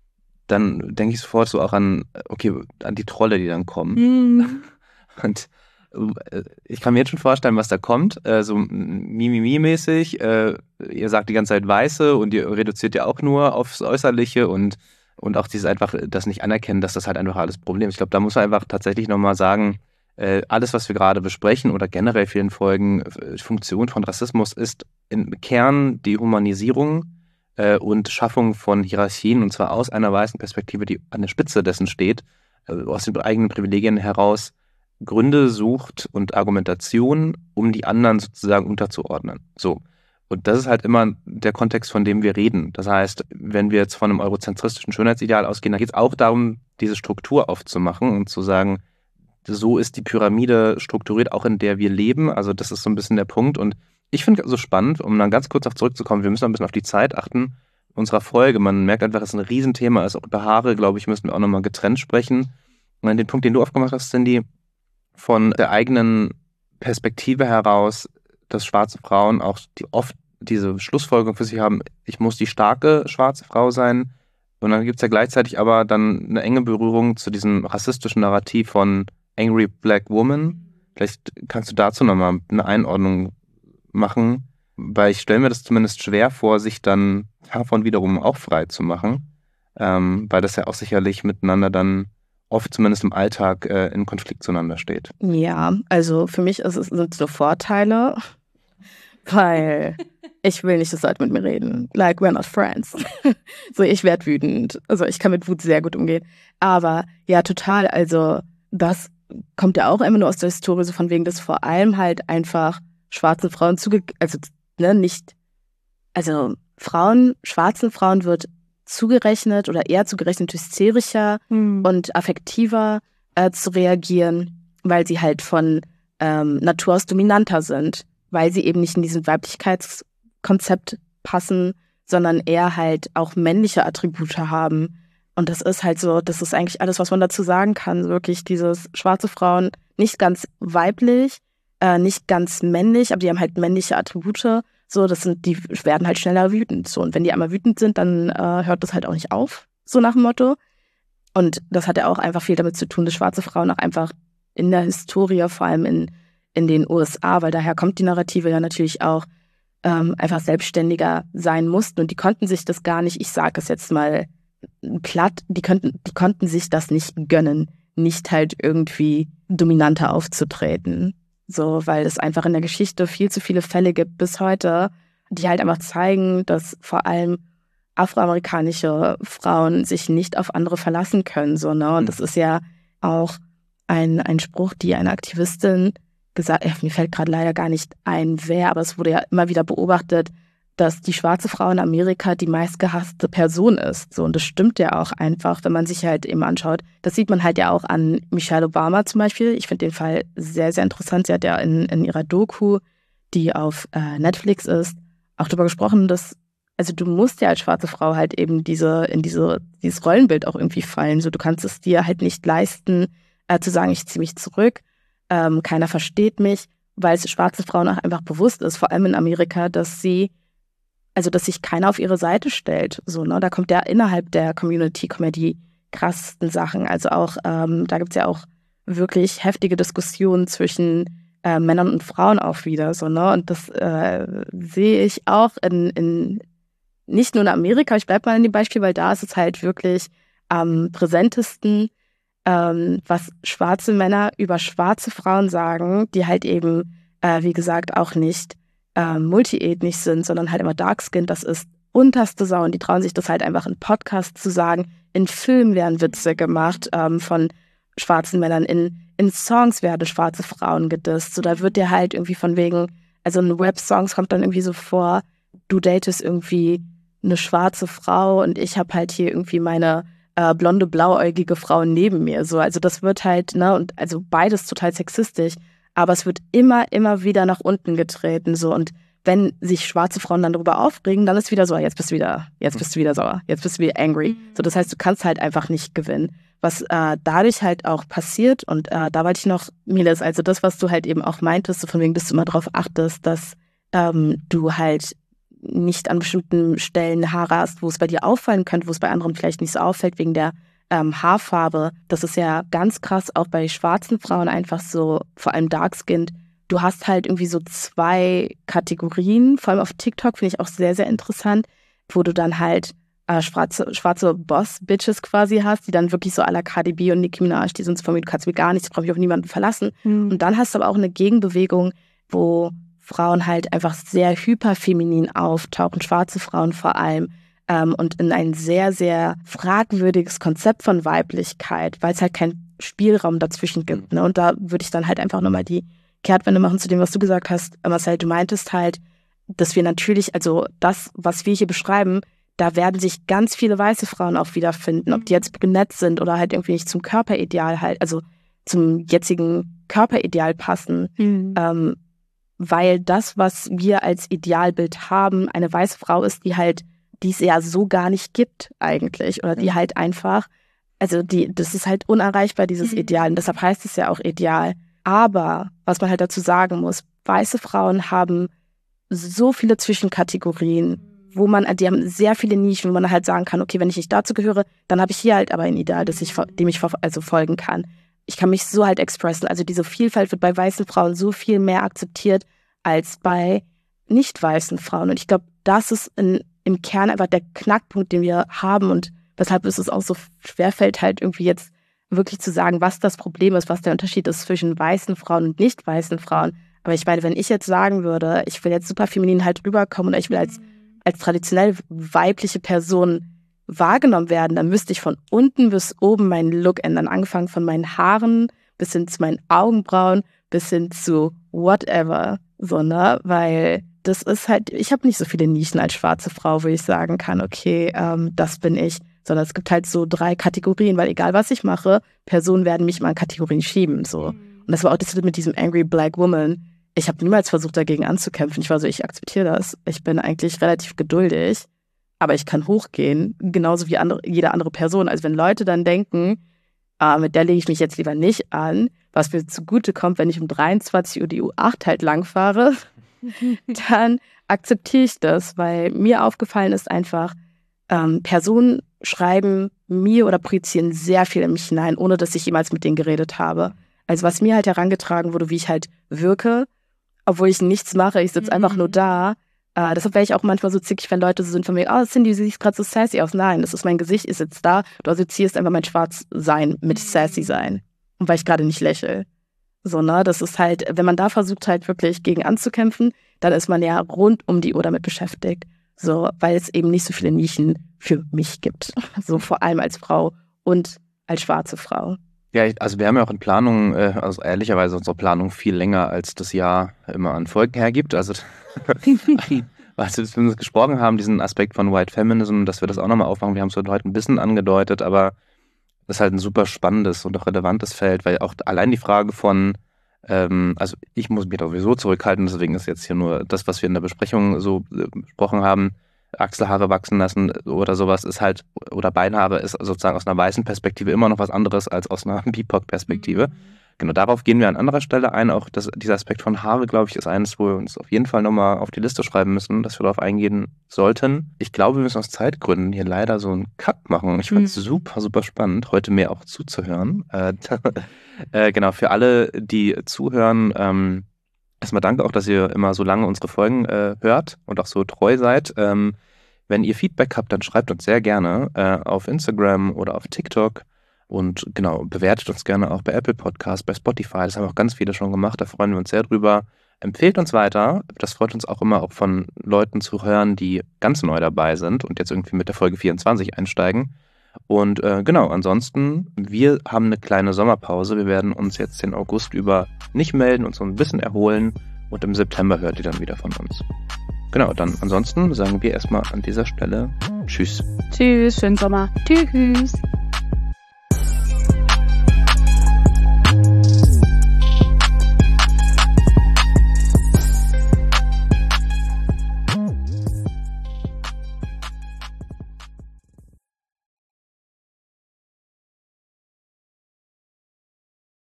dann denke ich sofort so auch an, okay, an die Trolle, die dann kommen. Mm. Und äh, ich kann mir jetzt schon vorstellen, was da kommt, äh, so Mimimi-mäßig, äh, ihr sagt die ganze Zeit Weiße und ihr reduziert ja auch nur aufs Äußerliche und, und auch dieses einfach, das nicht anerkennen, dass das halt einfach alles Problem ist. Ich glaube, da muss man einfach tatsächlich nochmal sagen, alles, was wir gerade besprechen oder generell vielen Folgen, Funktion von Rassismus ist im Kern die Humanisierung äh, und Schaffung von Hierarchien und zwar aus einer weißen Perspektive, die an der Spitze dessen steht, äh, aus den eigenen Privilegien heraus Gründe sucht und Argumentation, um die anderen sozusagen unterzuordnen. So. Und das ist halt immer der Kontext, von dem wir reden. Das heißt, wenn wir jetzt von einem eurozentristischen Schönheitsideal ausgehen, dann geht es auch darum, diese Struktur aufzumachen und zu sagen, so ist die Pyramide strukturiert, auch in der wir leben. Also das ist so ein bisschen der Punkt. Und ich finde es so spannend, um dann ganz kurz auf zurückzukommen, wir müssen ein bisschen auf die Zeit achten unserer Folge. Man merkt einfach, dass es ein Riesenthema ist. Auch über Haare, glaube ich, müssen wir auch nochmal getrennt sprechen. Und den Punkt, den du aufgemacht hast, Cindy, von der eigenen Perspektive heraus, dass schwarze Frauen auch die oft diese Schlussfolgerung für sich haben, ich muss die starke schwarze Frau sein. Und dann gibt es ja gleichzeitig aber dann eine enge Berührung zu diesem rassistischen Narrativ von Angry Black Woman. Vielleicht kannst du dazu nochmal eine Einordnung machen, weil ich stelle mir das zumindest schwer vor, sich dann davon wiederum auch frei zu machen, ähm, weil das ja auch sicherlich miteinander dann oft zumindest im Alltag äh, in Konflikt zueinander steht.
Ja, also für mich ist es, sind so Vorteile, weil ich will nicht, dass Leute mit mir reden. Like, we're not friends. So, ich werde wütend. Also ich kann mit Wut sehr gut umgehen. Aber ja, total, also das kommt ja auch immer nur aus der Historie, so von wegen, dass vor allem halt einfach schwarzen Frauen zuge... Also, ne, nicht... Also Frauen, schwarzen Frauen wird zugerechnet oder eher zugerechnet, hysterischer hm. und affektiver äh, zu reagieren, weil sie halt von ähm, Natur aus dominanter sind, weil sie eben nicht in diesen Weiblichkeitskonzept passen, sondern eher halt auch männliche Attribute haben. Und das ist halt so, das ist eigentlich alles, was man dazu sagen kann. Wirklich dieses schwarze Frauen, nicht ganz weiblich, äh, nicht ganz männlich, aber die haben halt männliche Attribute. So, das sind, die werden halt schneller wütend. So, und wenn die einmal wütend sind, dann äh, hört das halt auch nicht auf, so nach dem Motto. Und das hat ja auch einfach viel damit zu tun, dass schwarze Frauen auch einfach in der Historie, vor allem in, in den U S A, weil daher kommt die Narrative ja natürlich auch, ähm, einfach selbstständiger sein mussten. Und die konnten sich das gar nicht, ich sage es jetzt mal platt, die, könnten, die konnten sich das nicht gönnen, nicht halt irgendwie dominanter aufzutreten. So, weil es einfach in der Geschichte viel zu viele Fälle gibt bis heute, die halt einfach zeigen, dass vor allem afroamerikanische Frauen sich nicht auf andere verlassen können. So, ne? Und das ist ja auch ein, ein Spruch, die eine Aktivistin gesagt, ja, mir fällt gerade leider gar nicht ein, wer, aber es wurde ja immer wieder beobachtet, dass die schwarze Frau in Amerika die meistgehasste Person ist. So, und das stimmt ja auch einfach, wenn man sich halt eben anschaut. Das sieht man halt ja auch an Michelle Obama zum Beispiel. Ich finde den Fall sehr, sehr interessant. Sie hat ja in, in ihrer Doku, die auf äh, Netflix ist, auch darüber gesprochen, dass, also du musst ja als schwarze Frau halt eben diese, in diese, dieses Rollenbild auch irgendwie fallen. So, du kannst es dir halt nicht leisten, äh, zu sagen, ich ziehe mich zurück, ähm, keiner versteht mich, weil es schwarze Frauen auch einfach bewusst ist, vor allem in Amerika, dass sie Also, dass sich keiner auf ihre Seite stellt. So, ne? Da kommt ja innerhalb der Community kommen ja die krassesten Sachen. Also auch, ähm, da gibt's ja auch wirklich heftige Diskussionen zwischen äh, Männern und Frauen auch wieder. So, ne? Und das äh, sehe ich auch in, in nicht nur in Amerika, ich bleibe mal in dem Beispiel, weil da ist es halt wirklich am präsentesten, ähm, was schwarze Männer über schwarze Frauen sagen, die halt eben, äh, wie gesagt, auch nicht Äh, multiethnisch sind, sondern halt immer dark-skinned, das ist unterste Sau und die trauen sich das halt einfach in Podcasts zu sagen. In Filmen werden Witze gemacht ähm, von schwarzen Männern, in, in Songs werden schwarze Frauen gedisst. So, da wird dir halt irgendwie von wegen, also in Rap-Songs kommt dann irgendwie so vor, du datest irgendwie eine schwarze Frau und ich habe halt hier irgendwie meine äh, blonde, blauäugige Frau neben mir. So, also das wird halt, ne, und also beides total sexistisch. Aber es wird immer, immer wieder nach unten getreten, so. Und wenn sich schwarze Frauen dann darüber aufregen, dann ist wieder so, jetzt bist du wieder, jetzt bist du wieder sauer, jetzt bist du wieder angry. So, das heißt, du kannst halt einfach nicht gewinnen. Was äh, dadurch halt auch passiert, und äh, da wollte ich noch, Miles, also das, was du halt eben auch meintest, so von wegen, dass du immer darauf achtest, dass ähm, du halt nicht an bestimmten Stellen Haare hast, wo es bei dir auffallen könnte, wo es bei anderen vielleicht nicht so auffällt, wegen der Ähm, Haarfarbe, das ist ja ganz krass auch bei schwarzen Frauen einfach so, vor allem dark-skinned. Du hast halt irgendwie so zwei Kategorien, vor allem auf TikTok finde ich auch sehr, sehr interessant, wo du dann halt äh, schwarze, schwarze Boss-Bitches quasi hast, die dann wirklich so à la Cardi B und Nicki Minaj, die sind von mir, du kannst mich gar nicht, ich brauche mich auf niemanden verlassen. Mhm. Und dann hast du aber auch eine Gegenbewegung, wo Frauen halt einfach sehr hyperfeminin auftauchen, schwarze Frauen vor allem, Ähm, und in ein sehr, sehr fragwürdiges Konzept von Weiblichkeit, weil es halt kein Spielraum dazwischen gibt. Ne? Und da würde ich dann halt einfach nochmal die Kehrtwende machen zu dem, was du gesagt hast, Marcel. Du meintest halt, dass wir natürlich, also das, was wir hier beschreiben, da werden sich ganz viele weiße Frauen auch wiederfinden, ob die jetzt brünett sind oder halt irgendwie nicht zum Körperideal halt, also zum jetzigen Körperideal passen. Mhm. Ähm, weil das, was wir als Idealbild haben, eine weiße Frau ist, die halt, die es ja so gar nicht gibt eigentlich. Oder die halt einfach, also die, das ist halt unerreichbar, dieses mhm. Ideal. Und deshalb heißt es ja auch Ideal. Aber, was man halt dazu sagen muss, weiße Frauen haben so viele Zwischenkategorien, wo man, die haben sehr viele Nischen, wo man halt sagen kann, okay, wenn ich nicht dazu gehöre, dann habe ich hier halt aber ein Ideal, das ich, dem ich also folgen kann. Ich kann mich so halt expressen. Also diese Vielfalt wird bei weißen Frauen so viel mehr akzeptiert als bei nicht weißen Frauen. Und ich glaube, das ist in, im Kern einfach der Knackpunkt, den wir haben und weshalb es uns auch so schwerfällt, halt irgendwie jetzt wirklich zu sagen, was das Problem ist, was der Unterschied ist zwischen weißen Frauen und nicht weißen Frauen. Aber ich meine, wenn ich jetzt sagen würde, ich will jetzt super feminin halt rüberkommen oder ich will als, als traditionell weibliche Person wahrgenommen werden, dann müsste ich von unten bis oben meinen Look ändern. Angefangen von meinen Haaren bis hin zu meinen Augenbrauen, bis hin zu whatever. So, ne? Weil das ist halt, ich habe nicht so viele Nischen als schwarze Frau, wo ich sagen kann, okay, ähm, das bin ich. Sondern es gibt halt so drei Kategorien, weil egal was ich mache, Personen werden mich mal in Kategorien schieben. So. Und das war auch das mit diesem Angry Black Woman. Ich habe niemals versucht, dagegen anzukämpfen. Ich war so, ich akzeptiere das. Ich bin eigentlich relativ geduldig, aber ich kann hochgehen, genauso wie andere, jede andere Person. Also wenn Leute dann denken, ah, mit der lege ich mich jetzt lieber nicht an, was mir zugute kommt, wenn ich um dreiundzwanzig Uhr die U acht halt langfahre, dann akzeptiere ich das, weil mir aufgefallen ist einfach, ähm, Personen schreiben mir oder projizieren sehr viel in mich hinein, ohne dass ich jemals mit denen geredet habe. Also was mir halt herangetragen wurde, wie ich halt wirke, obwohl ich nichts mache, ich sitze mhm. einfach nur da. Äh, deshalb wäre ich auch manchmal so zickig, wenn Leute so sind von mir, oh Cindy, du siehst gerade so sassy aus. Nein, das ist mein Gesicht, ist jetzt da. Du assoziierst einfach mein Schwarzsein mit sassy sein. Und weil ich gerade nicht lächle. So, ne, das ist halt, wenn man da versucht halt wirklich gegen anzukämpfen, dann ist man ja rund um die Uhr damit beschäftigt. So, weil es eben nicht so viele Nischen für mich gibt. So vor allem als Frau und als schwarze Frau.
Ja, also wir haben ja auch in Planung, also ehrlicherweise unsere Planung viel länger als das Jahr immer an Folgen hergibt. Also was wir uns gesprochen haben, diesen Aspekt von White Feminism, dass wir das auch nochmal aufmachen. Wir haben es heute ein bisschen angedeutet, aber das ist halt ein super spannendes und auch relevantes Feld, weil auch allein die Frage von, ähm, also ich muss mich da sowieso zurückhalten, deswegen ist jetzt hier nur das, was wir in der Besprechung so äh, besprochen haben, Achselhaare wachsen lassen oder sowas ist halt, oder Beinhaare ist sozusagen aus einer weißen Perspektive immer noch was anderes als aus einer B I P O C-Perspektive. Mhm. Genau, darauf gehen wir an anderer Stelle ein. Auch das, dieser Aspekt von Haare, glaube ich, ist eines, wo wir uns auf jeden Fall nochmal auf die Liste schreiben müssen, dass wir darauf eingehen sollten. Ich glaube, wir müssen aus Zeitgründen hier leider so einen Cut machen. Ich fand es mhm. super, super spannend, heute mehr auch zuzuhören. Äh, äh, genau, für alle, die zuhören, ähm, erstmal danke auch, dass ihr immer so lange unsere Folgen äh, hört und auch so treu seid. Ähm, wenn ihr Feedback habt, dann schreibt uns sehr gerne äh, auf Instagram oder auf TikTok und genau, bewertet uns gerne auch bei Apple Podcasts, bei Spotify. Das haben auch ganz viele schon gemacht, da freuen wir uns sehr drüber. Empfehlt uns weiter. Das freut uns auch immer, auch von Leuten zu hören, die ganz neu dabei sind und jetzt irgendwie mit der Folge vierundzwanzig einsteigen. Und äh, genau, ansonsten, wir haben eine kleine Sommerpause. Wir werden uns jetzt den August über nicht melden, uns so ein bisschen erholen und im September hört ihr dann wieder von uns. Genau, dann ansonsten sagen wir erstmal an dieser Stelle Tschüss.
Tschüss, schönen Sommer. Tschüss.